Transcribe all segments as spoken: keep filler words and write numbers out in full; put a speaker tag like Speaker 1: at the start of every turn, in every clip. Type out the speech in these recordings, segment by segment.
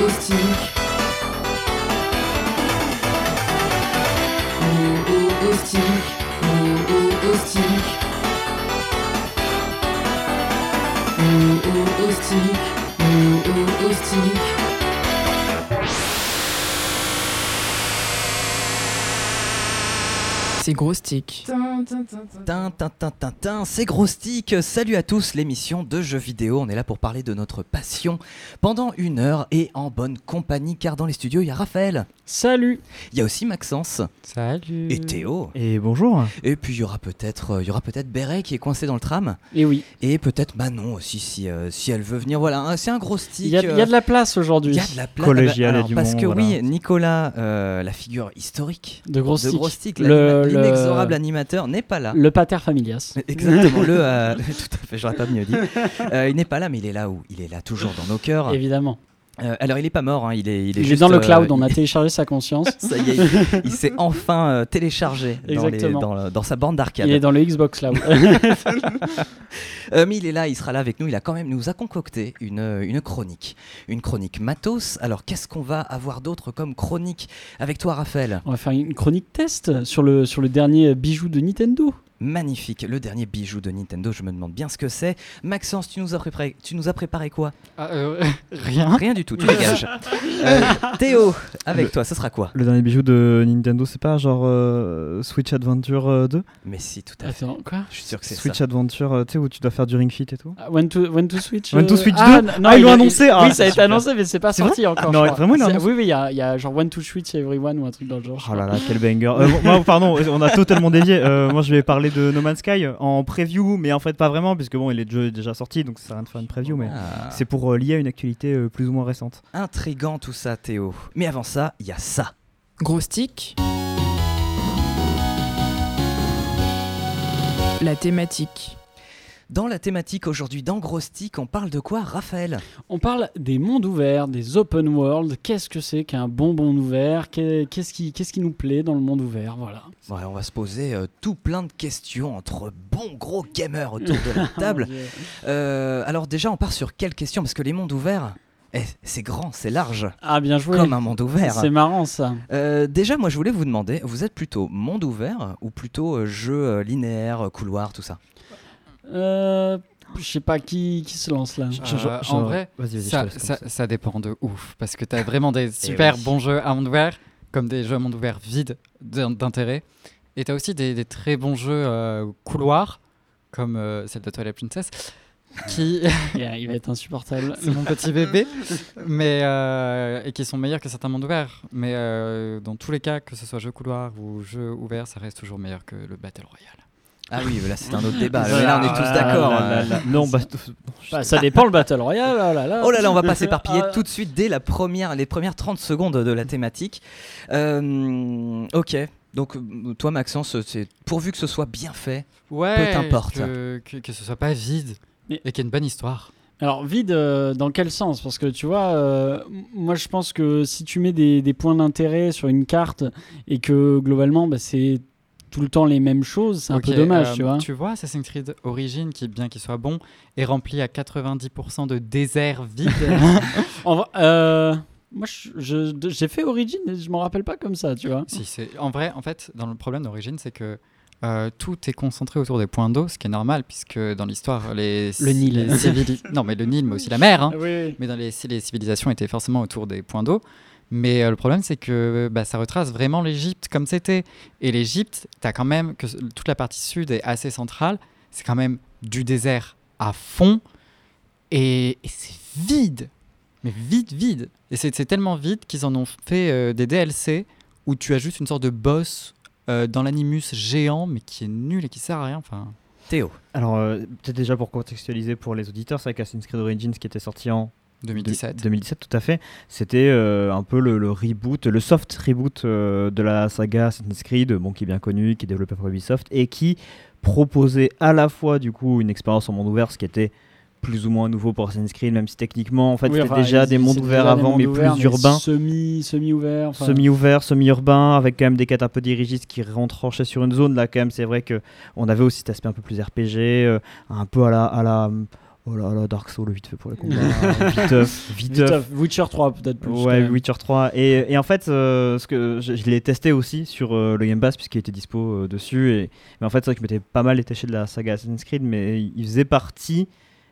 Speaker 1: Gros-Stick. Gros-Stick. Gros-Stick. Gros-Stick. Gros-Stick. C'est Gros-Stick.
Speaker 2: Tin, tin, tin, tin, tin, c'est Gros-Stick. Salut à tous, l'émission de jeux vidéo. On est là pour parler de notre passion pendant une heure et en bonne compagnie, car dans les studios, il y a Raphaël.
Speaker 3: Salut.
Speaker 2: Il y a aussi Maxence.
Speaker 3: Salut.
Speaker 2: Et Théo.
Speaker 4: Et bonjour.
Speaker 2: Et puis il y aura peut-être euh, il y aura peut-être Béret qui est coincé dans le tram.
Speaker 3: Et oui.
Speaker 2: Et peut-être Manon aussi si, euh, si elle veut venir. Voilà, hein, c'est un Gros-Stick.
Speaker 3: Il y, a, il y a de la place aujourd'hui.
Speaker 2: Il y a de la place.
Speaker 4: Collégial
Speaker 2: Alors,
Speaker 4: et du
Speaker 2: parce
Speaker 4: monde,
Speaker 2: que
Speaker 4: voilà.
Speaker 2: oui, Nicolas, euh, la figure historique
Speaker 3: De Gros-Stick.
Speaker 2: de Gros-Stick,
Speaker 3: Le-
Speaker 2: l'anima- l'inexorable
Speaker 3: le-
Speaker 2: animateur, n'est pas là.
Speaker 3: Le pater familias.
Speaker 2: Exactement, le, euh, tout à fait, j'aurais pas mieux dit. Euh, il n'est pas là, mais il est là où il est là toujours dans nos cœurs.
Speaker 3: Évidemment.
Speaker 2: Euh, alors il est pas mort, hein, il est, il est
Speaker 3: Il est
Speaker 2: juste,
Speaker 3: dans le
Speaker 2: euh,
Speaker 3: cloud, on a
Speaker 2: il-
Speaker 3: téléchargé sa conscience.
Speaker 2: Ça y est, il, il s'est enfin euh, téléchargé dans, les,
Speaker 3: Exactement.
Speaker 2: dans, le- dans sa bande d'arcade.
Speaker 3: Il est dans le Xbox Cloud.
Speaker 2: Euh, mais il est là, il sera là avec nous. Il a quand même nous a concocté une, une chronique, une chronique matos. Alors qu'est-ce qu'on va avoir d'autre comme chronique avec toi, Raphaël?
Speaker 3: On va faire une chronique test sur le, sur le dernier bijou de Nintendo.
Speaker 2: Magnifique, le dernier bijou de Nintendo. Je me demande bien ce que c'est. Maxence, tu nous as préparé, tu nous as préparé quoi?
Speaker 3: Ah, euh, rien.
Speaker 2: Rien du tout. Tu dégages. Euh, Théo, avec toi, ce sera quoi?
Speaker 4: Le dernier bijou de Nintendo, c'est pas genre euh, Switch Adventure euh, deux?
Speaker 2: Mais si, tout à fait.
Speaker 3: Attends, quoi?
Speaker 2: Je suis sûr que c'est
Speaker 4: Switch
Speaker 2: ça.
Speaker 4: Adventure, euh, tu sais, où tu dois faire du Ring Fit et tout.
Speaker 3: Ah, One to, one to Switch
Speaker 4: One to
Speaker 3: euh,
Speaker 4: Switch
Speaker 3: ah,
Speaker 4: deux?
Speaker 3: n- non,
Speaker 4: Ah, ils
Speaker 3: il
Speaker 4: l'ont
Speaker 3: a-
Speaker 4: annoncé,
Speaker 3: il-
Speaker 4: ah,
Speaker 3: Oui, ça a été
Speaker 4: super.
Speaker 3: annoncé, mais c'est pas
Speaker 4: C'est
Speaker 3: sorti encore.
Speaker 4: Non,
Speaker 3: je crois.
Speaker 4: vraiment, il l'a
Speaker 3: C'est-
Speaker 4: annoncé.
Speaker 3: Oui, oui, il y a, il y a genre One to Switch Everyone ou un truc dans le genre. je
Speaker 4: Oh là
Speaker 3: crois.
Speaker 4: là, quel banger. Euh, moi, pardon, on a totalement dévié. Euh, moi, je vais parler de No Man's Sky en preview, mais en fait pas vraiment, puisque bon, il est déjà- déjà sorti, donc ça sert à rien de faire une preview, mais
Speaker 2: Ah,
Speaker 4: c'est pour euh, lier à une actualité euh, plus ou moins récente.
Speaker 2: intriguant tout ça, Théo. Mais avant ça, il y a ça.
Speaker 1: Gros-Stick. La thématique.
Speaker 2: Dans la thématique aujourd'hui, dans Gros-Stick, on parle de quoi, Raphaël?
Speaker 3: On parle des mondes ouverts, des open world. Qu'est-ce que c'est qu'un bon monde ouvert? Qu'est- Qu'est-ce qui, qu'est-ce qui nous plaît dans le monde ouvert? Voilà.
Speaker 2: Ouais, on va se poser euh, tout plein de questions entre bons gros gamers autour de la table.
Speaker 3: Mon Dieu.
Speaker 2: Euh, alors déjà, on part sur quelles questions? Parce que les mondes ouverts, eh, c'est grand, c'est large,
Speaker 3: Ah, bien joué.
Speaker 2: comme un monde ouvert.
Speaker 3: C'est marrant ça.
Speaker 2: Euh, déjà, moi, je voulais vous demander, vous êtes plutôt monde ouvert ou plutôt euh, jeu euh, linéaire, euh, couloir, tout ça?
Speaker 3: Euh, je sais pas qui, qui se lance là.
Speaker 4: Je- je-
Speaker 5: Euh,
Speaker 4: je-
Speaker 5: en vrai,
Speaker 4: vas-y, vas-y, je
Speaker 5: ça,
Speaker 4: te laisse comme
Speaker 5: ça,
Speaker 4: ça.
Speaker 5: ça dépend de ouf. Parce que tu as vraiment des super
Speaker 2: oui.
Speaker 5: bons jeux à monde ouvert, comme des jeux à monde ouvert vides d'in- d'intérêt. Et tu as aussi des, des très bons jeux euh, couloirs, comme euh, celle de Twilight Princess, qui.
Speaker 3: Yeah, il va être insupportable.
Speaker 5: C'est mon petit bébé, mais, euh, et qui sont meilleurs que certains mondes ouverts. Mais euh, dans tous les cas, que ce soit jeu couloir ou jeu ouvert, ça reste toujours meilleur que le Battle Royale.
Speaker 2: Ah oui, là, c'est un autre débat.
Speaker 3: Voilà.
Speaker 2: Mais là, on est tous
Speaker 4: Ah
Speaker 2: d'accord.
Speaker 4: là
Speaker 2: hein.
Speaker 4: là là. Non, bah,
Speaker 3: Bah, ça dépend le Battle Royale. Oh là là.
Speaker 2: Oh là là, on va pas s'éparpiller
Speaker 3: Ah.
Speaker 2: tout de suite dès la première, les premières trente secondes de la thématique. Euh, ok, donc euh, toi Maxence, c'est pourvu que ce soit bien fait.
Speaker 5: Ouais,
Speaker 2: Peu t'importe.
Speaker 5: que, que, que ce soit pas vide
Speaker 3: Mais-
Speaker 5: et qu'il y ait une bonne histoire.
Speaker 3: Alors vide, euh, dans quel sens? Parce que tu vois, euh, m- moi je pense que si tu mets des, des points d'intérêt sur une carte et que globalement bah, c'est tout le temps les mêmes choses, c'est un
Speaker 5: Ok,
Speaker 3: peu dommage,
Speaker 5: euh,
Speaker 3: tu vois.
Speaker 5: Tu vois, Assassin's Creed Origins, qui bien qu'il soit bon, est rempli à quatre-vingt-dix pour cent de déserts vides.
Speaker 3: En vrai, euh, moi je- je- j'ai fait Origin et je m'en rappelle pas comme ça, tu vois.
Speaker 5: Si, c'est... En vrai, en fait, dans le problème d'Origins, c'est que euh, tout est concentré autour des points d'eau, ce qui est normal, puisque dans l'histoire, les,
Speaker 3: Le Nil.
Speaker 5: les civili- non, mais le Nil, mais aussi la mer, hein.
Speaker 3: Ah oui, oui.
Speaker 5: Mais dans les, les civilisations étaient forcément autour des points d'eau. Mais euh, le problème, c'est que bah, ça retrace vraiment l'Égypte comme c'était. Et l'Égypte, t'as quand même que toute la partie sud est assez centrale. C'est quand même du désert à fond. Et, et c'est vide. Mais vide, vide. Et c'est, c'est tellement vide qu'ils en ont fait euh, des D L C où tu as juste une sorte de boss euh, dans l'animus géant, mais qui est nul et qui sert à rien. Enfin,
Speaker 2: Théo.
Speaker 4: Alors, euh, peut-être déjà pour contextualiser pour les auditeurs, c'est vrai qu'Assassin's Creed Origins qui était sorti en
Speaker 5: deux mille dix-sept.
Speaker 4: deux mille dix-sept, tout à fait. C'était euh, un peu le, le reboot, le soft reboot euh, de la saga Assassin's Creed, bon, qui est bien connu, qui est développé par Ubisoft et qui proposait à la fois du coup une expérience en monde ouvert, ce qui était plus ou moins nouveau pour Assassin's Creed, même si techniquement en fait
Speaker 3: Oui,
Speaker 4: c'était
Speaker 3: enfin,
Speaker 4: déjà
Speaker 3: ils-
Speaker 4: des
Speaker 3: ils-
Speaker 4: mondes
Speaker 3: c'est
Speaker 4: ouverts
Speaker 3: déjà des
Speaker 4: avant,
Speaker 3: mondes
Speaker 4: mais
Speaker 3: ouverts,
Speaker 4: plus urbains.
Speaker 3: Semi, semi-ouverts. enfin.
Speaker 4: Semi-ouvert, semi-urbain, avec quand même des quêtes un peu dirigistes qui rentranchaient sur une zone. Là, quand même, c'est vrai qu'on avait aussi cet aspect un peu plus R P G, euh, un peu à la, à la Oh là là, Dark Souls, vite fait pour les combats. viteuf, viteuf.
Speaker 3: Viteuf. Witcher trois peut-être plus. quand
Speaker 4: Ouais,
Speaker 3: même.
Speaker 4: Witcher trois. Et, et en fait, euh, ce que je, je l'ai testé aussi sur euh, le Game Pass, puisqu'il était dispo euh, dessus. Et, mais en fait, c'est vrai que je m'étais pas mal détaché de la saga Assassin's Creed, mais il faisait partie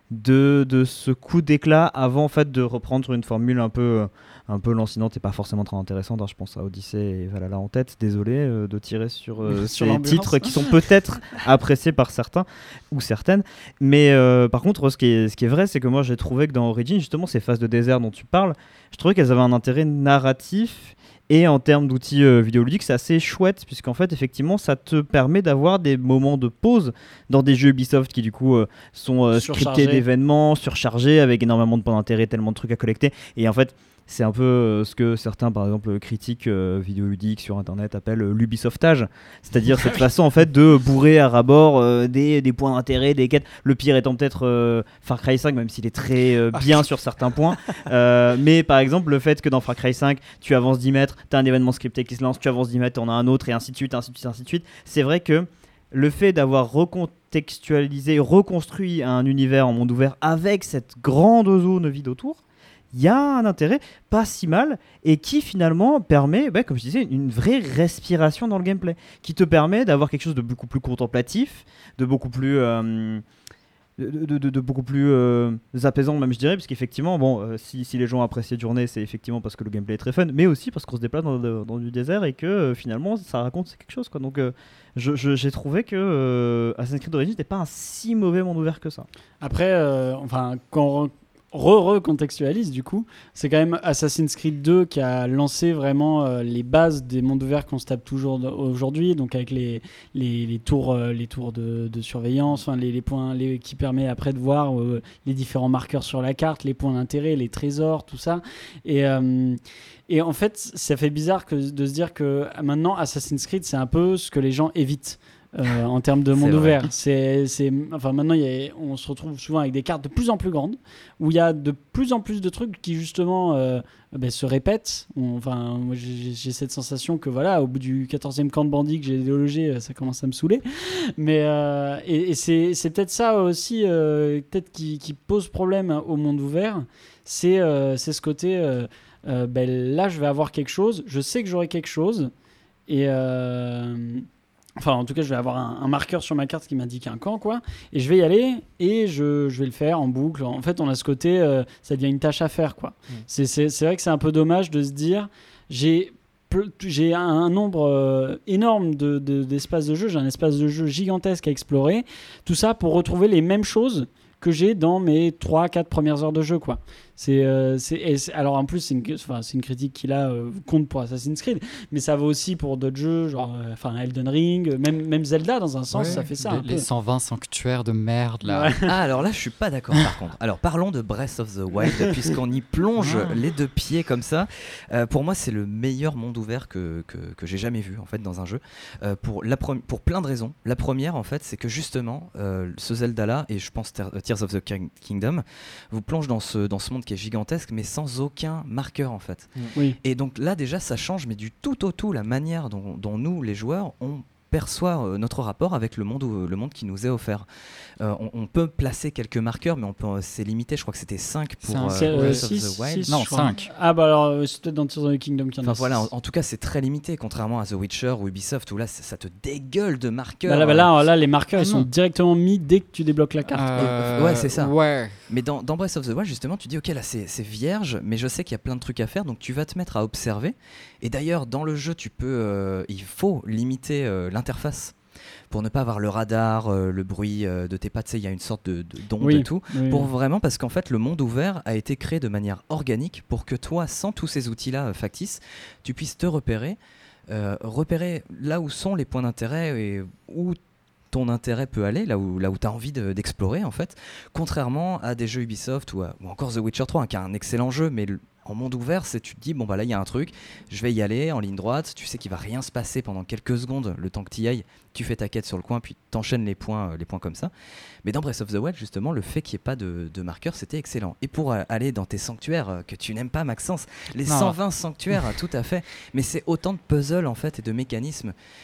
Speaker 4: de, de ce coup d'éclat avant en fait, de reprendre sur une formule un peu, un peu lancinante et pas forcément très intéressante. Alors, je pense à Odyssey et Valhalla en tête. Désolé euh, de tirer sur, euh,
Speaker 3: Sur
Speaker 4: ces
Speaker 3: l'ambiance.
Speaker 4: titres qui sont peut-être appréciés par certains ou certaines. Mais euh, par contre, ce qui est, ce qui est vrai, c'est que moi j'ai trouvé que dans Origins, justement, ces phases de désert dont tu parles, je trouvais qu'elles avaient un intérêt narratif. Et en termes d'outils euh, vidéoludiques, c'est assez chouette, puisqu'en fait, effectivement, ça te permet d'avoir des moments de pause dans des jeux Ubisoft qui, du coup, euh, sont euh, scriptés
Speaker 3: Surchargés.
Speaker 4: d'événements, surchargés, avec énormément de points d'intérêt, tellement de trucs à collecter. Et en fait, c'est un peu euh, ce que certains, par exemple, critiques euh, vidéoludiques sur Internet appellent euh, l'Ubisoftage. C'est-à-dire cette façon, en fait, de bourrer à ras-bord euh, des, des points d'intérêt, des quêtes. Le pire étant peut-être euh, Far Cry cinq, même s'il est très euh, bien sur certains points. Euh, mais par exemple, le fait que dans Far Cry cinq, tu avances dix mètres, tu as un événement scripté qui se lance, tu avances dix mètres, tu en as un autre, et ainsi de suite, ainsi de suite, ainsi de suite. C'est vrai que le fait d'avoir recontextualisé, reconstruit un univers en monde ouvert avec cette grande zone vide autour, il y a un intérêt pas si mal et qui finalement permet, bah, comme je disais, une vraie respiration dans le gameplay, qui te permet d'avoir quelque chose de beaucoup plus contemplatif, de beaucoup plus... Euh, De, de, de, de beaucoup plus euh, apaisant même je dirais, parce qu'effectivement bon, euh, si, si les gens apprécient Journée, c'est effectivement parce que le gameplay est très fun, mais aussi parce qu'on se déplace dans, dans, dans du désert et que euh, finalement ça raconte quelque chose quoi. Donc euh, je, je, j'ai trouvé que euh, Assassin's Creed Origins n'était pas un si mauvais monde ouvert que ça.
Speaker 3: Après, euh, enfin, quand on re-recontextualise, du coup, c'est quand même Assassin's Creed deux qui a lancé vraiment euh, les bases des mondes ouverts qu'on se tape toujours de- aujourd'hui, donc avec les, les, les tours, euh, les tours de, de surveillance, enfin, les, les points les, qui permet après de voir euh, les différents marqueurs sur la carte, les points d'intérêt, les trésors, tout ça. Et, euh, et en fait, ça fait bizarre que, de se dire que maintenant, Assassin's Creed, c'est un peu ce que les gens évitent. Euh, en termes de monde
Speaker 2: C'est vrai.
Speaker 3: ouvert, c'est, c'est, enfin maintenant il y a- on se retrouve souvent avec des cartes de plus en plus grandes où il y a de plus en plus de trucs qui justement euh, ben, se répètent. On- enfin, moi j'ai, j'ai cette sensation que voilà, au bout du quatorzième camp de bandits que j'ai délogé, euh, ça commence à me saouler. Mais euh, et, et c'est, c'est peut-être ça aussi, euh, peut-être qui, qui pose problème au monde ouvert. C'est, euh, c'est ce côté, euh, euh, ben, là je vais avoir quelque chose, je sais que j'aurai quelque chose et euh, enfin, en tout cas, je vais avoir un, un marqueur sur ma carte qui m'indique un camp, quoi. Et je vais y aller et je, je vais le faire en boucle. En fait, on a ce côté, euh, ça devient une tâche à faire, quoi.
Speaker 4: Mm.
Speaker 3: C'est, c'est, c'est vrai que c'est un peu dommage de se dire, j'ai, ple- j'ai un, un nombre euh, énorme de, de, d'espaces de jeu, j'ai un espace de jeu gigantesque à explorer. Tout ça pour retrouver les mêmes choses que j'ai dans mes trois quatre premières heures de jeu, quoi. C'est, euh, c'est, et c'est- alors en plus, c'est une, enfin, c'est une critique qui là euh, compte pour Assassin's Creed, mais ça vaut aussi pour d'autres jeux, genre euh, enfin Elden Ring, même, même Zelda dans un sens,
Speaker 2: Ouais,
Speaker 3: ça fait ça
Speaker 5: les,
Speaker 3: un peu.
Speaker 5: les cent vingt sanctuaires de merde là.
Speaker 3: Ouais.
Speaker 2: Ah, alors là, je suis pas d'accord par contre. Alors, parlons de Breath of the Wild, puisqu'on y plonge
Speaker 3: Ah.
Speaker 2: les deux pieds comme ça. Euh, pour moi, c'est le meilleur monde ouvert que, que, que j'ai jamais vu en fait dans un jeu. Euh, pour, la pre- pour plein de raisons. La première, en fait, c'est que justement, euh, ce Zelda-là, et je pense Ter- Tears of the King- Kingdom, vous plonge dans ce, dans ce monde qui est gigantesque, mais sans aucun marqueur en fait.
Speaker 3: Oui.
Speaker 2: Et donc là déjà ça change mais du tout au tout la manière dont, dont nous les joueurs on perçoit euh, notre rapport avec le monde, où- le monde qui nous est offert. Euh, on, on peut placer quelques marqueurs mais on peut, euh, c'est limité, je crois que c'était cinq pour
Speaker 5: Cinq.
Speaker 2: euh,
Speaker 3: C'est, euh,
Speaker 2: Breath of
Speaker 3: six,
Speaker 2: the Wild.
Speaker 3: six,
Speaker 5: Non,
Speaker 3: je crois.
Speaker 5: cinq.
Speaker 3: Ah bah alors euh, c'est peut-être dans Tears of the Kingdom qu'il y en a
Speaker 2: Enfin voilà, en,
Speaker 3: six.
Speaker 2: en tout cas c'est très limité contrairement à The Witcher ou Ubisoft où là ça, ça te dégueule de marqueurs.
Speaker 3: Bah là, bah là, là, les marqueurs
Speaker 5: Ah
Speaker 3: ils sont
Speaker 5: non.
Speaker 3: directement mis dès que tu débloques la carte.
Speaker 2: Euh, ouais, c'est ça.
Speaker 5: Ouais.
Speaker 2: Mais dans, dans Breath of the Wild, justement, tu dis ok, là c'est c'est vierge, mais je sais qu'il y a plein de trucs à faire, donc tu vas te mettre à observer. Et d'ailleurs, dans le jeu, tu peux, euh, il faut limiter euh, l'interface pour ne pas avoir le radar, euh, le bruit euh, de tes pas. Tu sais, il y a une sorte de, de d'onde
Speaker 3: Oui.
Speaker 2: et tout.
Speaker 3: Oui.
Speaker 2: Pour vraiment, parce qu'en fait, le monde ouvert a été créé de manière organique pour que toi, sans tous ces outils-là euh, factices, tu puisses te repérer, euh, repérer là où sont les points d'intérêt et où ton intérêt peut aller, là où, là où tu as envie de- d'explorer en fait, contrairement à des jeux Ubisoft ou, à- ou encore The Witcher trois, hein, qui est un excellent jeu, mais le- en monde ouvert, c'est tu te dis, bon bah là il y a un truc, je vais y aller en ligne droite, tu sais qu'il va rien se passer pendant quelques secondes, le temps que tu y ailles, tu fais ta quête sur le coin, puis t'enchaînes les points, euh, les points comme ça. Mais dans Breath of the Wild, justement, le fait qu'il n'y ait pas de, de marqueur, c'était excellent. Et pour euh, aller dans tes sanctuaires, euh, que tu n'aimes pas Maxence, les
Speaker 5: Non.
Speaker 2: cent vingt sanctuaires, tout à fait, mais c'est autant de puzzles en fait et de mécanismes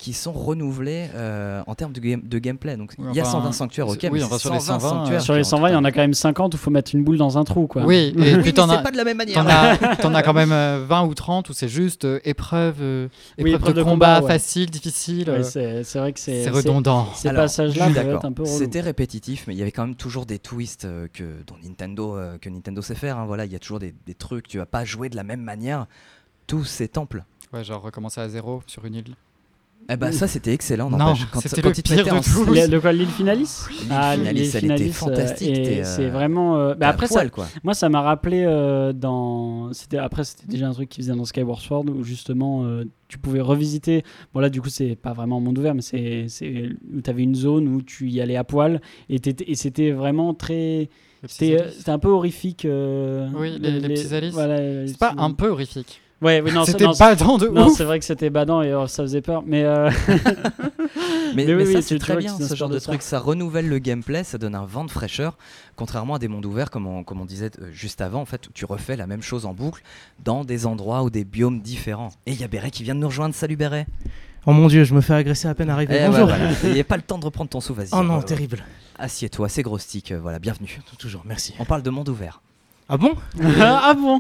Speaker 2: qui sont renouvelés euh, en termes de, game, de gameplay. Donc
Speaker 5: Oui,
Speaker 2: il y a
Speaker 5: enfin,
Speaker 2: cent vingt sanctuaires, ok,
Speaker 5: oui,
Speaker 2: mais
Speaker 5: enfin,
Speaker 2: c'est
Speaker 5: sur les
Speaker 2: cent vingt
Speaker 5: cent vingt,
Speaker 2: sanctuaires.
Speaker 3: Sur les
Speaker 2: qui
Speaker 3: cent vingt, il y en a quand même cinquante où il faut mettre une boule dans un trou, quoi.
Speaker 5: Oui, et
Speaker 2: Oui,
Speaker 5: puis
Speaker 2: mais
Speaker 5: t'en
Speaker 2: c'est
Speaker 5: as,
Speaker 2: pas de la même manière.
Speaker 5: t'en as, t'en as quand même euh, vingt ou trente où c'est juste euh, épreuve, euh,
Speaker 3: Oui,
Speaker 5: épreuve
Speaker 3: épreuve
Speaker 5: de,
Speaker 3: de
Speaker 5: combat,
Speaker 3: combat, ouais.
Speaker 5: facile, difficile.
Speaker 3: Ouais,
Speaker 5: euh,
Speaker 3: c'est c'est vrai que c'est
Speaker 5: c'est redondant.
Speaker 3: Ces
Speaker 2: Alors,
Speaker 3: passages-là
Speaker 2: je suis
Speaker 3: peuvent
Speaker 2: d'accord.
Speaker 3: être un peu relous.
Speaker 2: C'était répétitif, mais il y avait quand même toujours des twists euh, que, dont Nintendo, euh, que Nintendo sait faire. hein. Voilà, il y a toujours des, des trucs. Tu vas pas jouer de la même manière tous ces temples.
Speaker 5: Ouais, genre recommencer à zéro sur une île.
Speaker 2: Eh ben ça c'était excellent.
Speaker 5: Non,
Speaker 2: n'empêche. quand,
Speaker 5: c'était
Speaker 2: quand
Speaker 5: le
Speaker 2: ils te
Speaker 5: pire
Speaker 2: mettaient
Speaker 5: de
Speaker 2: en
Speaker 5: tout.
Speaker 2: slip,
Speaker 3: Les- De quoi, l'île Finalis
Speaker 2: L'île
Speaker 3: Ah,
Speaker 2: Finalis,
Speaker 3: l'île
Speaker 2: elle était
Speaker 3: Finalis, euh,
Speaker 2: fantastique,
Speaker 3: et
Speaker 2: t'es, euh,
Speaker 3: c'est vraiment. euh, bah,
Speaker 2: t'es à
Speaker 3: après, ça,
Speaker 2: poil, quoi.
Speaker 3: moi, ça m'a rappelé euh, dans. C'était après, c'était déjà un truc qu'ils faisaient dans Skyward Sword où justement euh, tu pouvais revisiter. Bon là, du coup, c'est pas vraiment un monde ouvert, mais c'est c'est où t'avais une zone où tu y allais à poil et, t'étais- et c'était vraiment très.
Speaker 5: Les petits
Speaker 3: C'était
Speaker 5: alices.
Speaker 3: c'était un peu horrifique. euh,
Speaker 5: Oui, les- les petits alices.
Speaker 3: Voilà, les
Speaker 5: C'est pas
Speaker 3: petits-
Speaker 5: un peu horrifique.
Speaker 3: Ouais, oui, non,
Speaker 5: C'était
Speaker 3: non,
Speaker 5: badant de
Speaker 3: Non,
Speaker 5: ouf.
Speaker 3: c'est vrai que c'était badant et euh, ça faisait peur. Mais, euh,
Speaker 2: Mais,
Speaker 3: Mais
Speaker 2: mais
Speaker 3: oui,
Speaker 2: ça
Speaker 3: oui,
Speaker 2: c'est
Speaker 3: tu
Speaker 2: très
Speaker 3: vois
Speaker 2: bien
Speaker 3: qu'ils
Speaker 2: ce
Speaker 3: s'inspirent
Speaker 2: genre
Speaker 3: de
Speaker 2: de
Speaker 3: ça.
Speaker 2: truc, ça renouvelle le gameplay, ça donne un vent de fraîcheur, contrairement à des mondes ouverts comme on, comme on disait euh, juste avant, en fait, où tu refais la même chose en boucle dans des endroits ou des biomes différents. Et il y a Béret qui vient de nous rejoindre, salut Béret.
Speaker 6: Oh mon dieu, je me fais agresser à peine arrivé.
Speaker 2: Eh,
Speaker 6: Bonjour.
Speaker 2: ouais, voilà. Il n'y a pas le temps de reprendre ton sou, vas-y.
Speaker 6: Oh non,
Speaker 2: Ouais, ouais.
Speaker 6: terrible.
Speaker 2: Assieds-toi, c'est gros stick, euh, voilà, bienvenue.
Speaker 6: Toujours, merci.
Speaker 2: On parle de monde ouvert.
Speaker 6: Ah bon?
Speaker 3: ah bon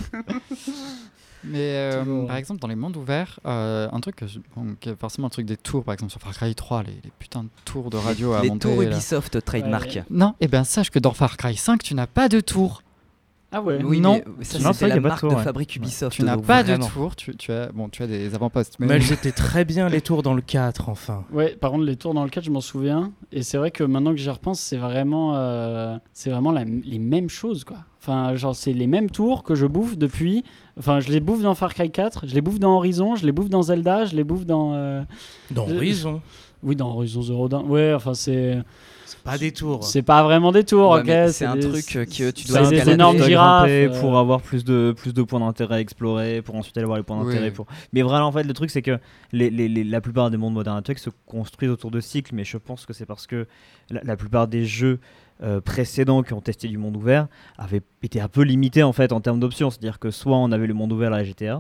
Speaker 5: Mais euh,
Speaker 3: Toujours.
Speaker 5: par exemple, dans les mondes ouverts, euh, un truc que je- bon, qui est forcément un truc des tours, par exemple sur Far Cry trois, les, les putains de tours de radio à
Speaker 2: Les
Speaker 5: monter.
Speaker 2: tours
Speaker 5: là.
Speaker 2: Ubisoft trademark.
Speaker 3: Ouais.
Speaker 5: Non, et ben sache que dans Far Cry cinq, tu n'as pas de tour.
Speaker 3: Ah ouais.
Speaker 2: Oui,
Speaker 5: Non.
Speaker 2: mais ça
Speaker 4: Non, c'est
Speaker 2: c'était
Speaker 4: vrai
Speaker 2: la
Speaker 4: qu'il y a pas de
Speaker 2: marque
Speaker 4: tour,
Speaker 2: de
Speaker 4: ouais.
Speaker 2: fabrique Ubisoft.
Speaker 5: Tu n'as
Speaker 2: donc
Speaker 5: pas
Speaker 2: vraiment.
Speaker 5: de tour. Tu, tu as, bon, tu as des avant-postes, mais,
Speaker 6: Mais elles étaient très bien les tours dans le quatre, enfin.
Speaker 3: Ouais, par contre, les tours dans le cadre, je m'en souviens. Et c'est vrai que maintenant que j'y repense, c'est vraiment, euh, c'est vraiment la- les mêmes choses, quoi. Enfin, genre, c'est les mêmes tours que je bouffe depuis. Enfin, je les bouffe dans Far Cry quatre, je les bouffe dans Horizon, je les bouffe dans Zelda, je les bouffe dans. euh,
Speaker 6: Dans
Speaker 3: Je-
Speaker 6: Horizon.
Speaker 3: Oui, dans Horizon Zero Dawn. Ouais, enfin, c'est.
Speaker 6: C'est pas des tours.
Speaker 3: C'est pas vraiment des tours,
Speaker 2: Ouais,
Speaker 3: ok.
Speaker 2: mais c'est un
Speaker 3: des-
Speaker 2: truc, euh, que tu
Speaker 3: c'est
Speaker 2: dois
Speaker 3: des
Speaker 2: escalader.
Speaker 3: énormes
Speaker 4: Tu dois
Speaker 3: girafes.
Speaker 4: grimper
Speaker 3: euh,
Speaker 4: pour avoir plus de, plus de points d'intérêt à explorer, pour ensuite aller voir les points
Speaker 5: Oui.
Speaker 4: d'intérêt. Pour... Mais vraiment, en fait, le truc, c'est que les, les- les- la plupart des mondes modernes actuels se construisent autour de cycles, mais je pense que c'est parce que la, la plupart des jeux euh, précédents qui ont testé du monde ouvert avaient été un peu limités en fait en termes d'options. C'est-à-dire que soit on avait le monde ouvert à la G T A,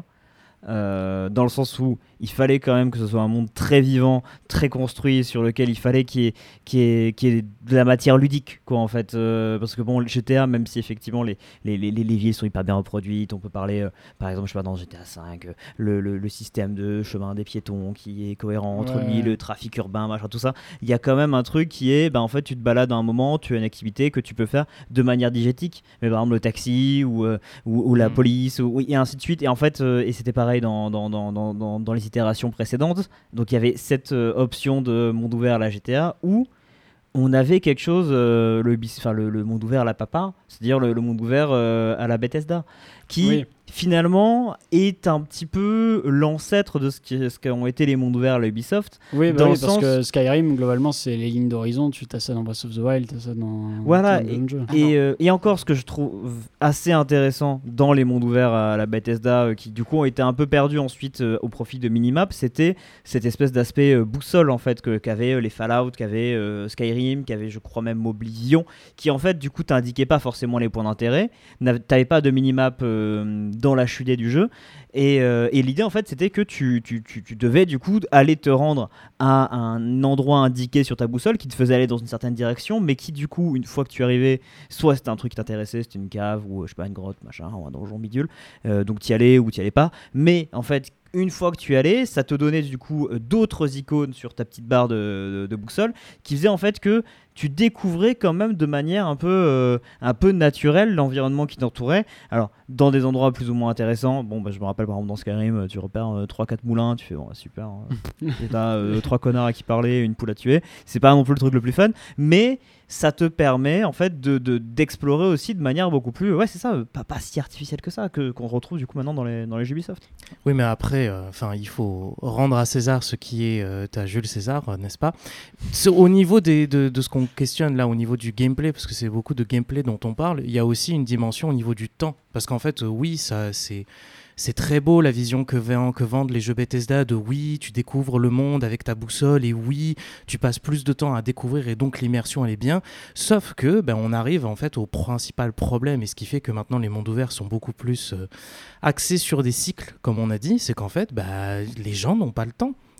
Speaker 4: euh, dans le sens où il fallait quand même que ce soit un monde très vivant, très construit, sur lequel il fallait qu'il y ait, qu'il y ait, qu'il y ait de la matière ludique, quoi, en fait. Euh, parce que bon, le G T A, même si effectivement les, les, les, les villes sont hyper bien reproduites, on peut parler, euh, par exemple, je sais pas, dans G T A cinq, euh, le, le, le système de chemin des piétons qui est cohérent entre
Speaker 3: Ouais.
Speaker 2: Mm.
Speaker 3: Mm.
Speaker 2: Euh,
Speaker 4: lui, le trafic urbain, machin, tout ça. Il y a quand même un truc qui est, bah, en fait, tu te balades à un moment, tu as une activité que tu peux faire de manière digétique. Mais par exemple, le taxi ou, euh, ou, ou la
Speaker 5: Mm.
Speaker 4: police, ou, et ainsi de suite. Et en fait, euh, et c'était pareil dans, dans, dans, dans, dans, dans les itérations précédentes. Donc il y avait cette euh, option de monde ouvert à la G T A où on avait quelque chose, euh, le, bis- enfin, le, le monde ouvert à la papa, c'est-à-dire le, le monde ouvert euh, à la Bethesda, qui
Speaker 3: Oui.
Speaker 4: finalement est un petit peu l'ancêtre de ce qui- ce qu'ont été les mondes ouverts à la Ubisoft.
Speaker 3: Oui, bah
Speaker 4: Dans
Speaker 3: oui,
Speaker 4: le
Speaker 3: parce
Speaker 4: sens-
Speaker 3: que Skyrim, globalement, c'est les lignes d'horizon. Tu as ça dans Breath of the Wild, tu as ça dans.
Speaker 4: Voilà,
Speaker 3: dans le jeu.
Speaker 5: Ah non.
Speaker 4: Et, euh, et encore, ce que je trouve assez intéressant dans les mondes ouverts à la Bethesda, euh, qui du coup ont été un peu perdus ensuite euh, au profit de minimap, c'était cette espèce d'aspect euh, boussole en fait que- qu'avaient euh, les Fallout, qu'avait euh, Skyrim, qu'avait je crois même Oblivion, qui en fait du coup t'indiquait pas forcément les points d'intérêt, n'av- t'avais pas de minimap euh, dans la H U D du jeu. Et, euh, et l'idée en fait c'était que tu, tu, tu, tu devais du coup aller te rendre à un endroit indiqué sur ta boussole qui te faisait aller dans une certaine direction, mais qui du coup une fois que tu arrivais, soit c'était un truc qui t'intéressait, c'était une cave ou je sais pas une grotte machin ou un donjon bidule, euh, donc t'y allais ou t'y allais pas, mais en fait une fois que tu y allais, ça te donnait du coup euh, d'autres icônes sur ta petite barre de, de, de boussole qui faisaient en fait que tu découvrais quand même de manière un peu, euh, un peu naturelle l'environnement qui t'entourait. Alors, dans des endroits plus ou moins intéressants, bon, bah, je me rappelle par exemple dans Skyrim, euh, tu repères trois quatre moulins, tu fais bon, super, hein. Et t'as euh, trois connards à qui parler, une poule à tuer. C'est pas non plus le truc le plus fun, mais ça te permet en fait de, de- d'explorer aussi de manière beaucoup plus, ouais, c'est ça, euh, pas, pas si artificielle que ça, que, qu'on retrouve du coup maintenant dans les, dans les Ubisoft.
Speaker 6: Oui, mais après, enfin, il faut rendre à César ce qui est euh, à Jules César, euh, n'est-ce pas? C'est au niveau des, de, de ce qu'on questionne là, au niveau du gameplay, parce que c'est beaucoup de gameplay dont on parle, il y a aussi une dimension au niveau du temps. Parce qu'en fait, euh, oui, ça, c'est, c'est très beau la vision que, vend- que vendent les jeux Bethesda de oui, tu découvres le monde avec ta boussole et oui, tu passes plus de temps à découvrir et donc l'immersion elle est bien. Sauf que ben, on arrive en fait au principal problème et ce qui fait que maintenant les mondes ouverts sont beaucoup plus euh, axés sur des cycles, comme on a dit, c'est qu'en fait bah, les gens n'ont pas le temps.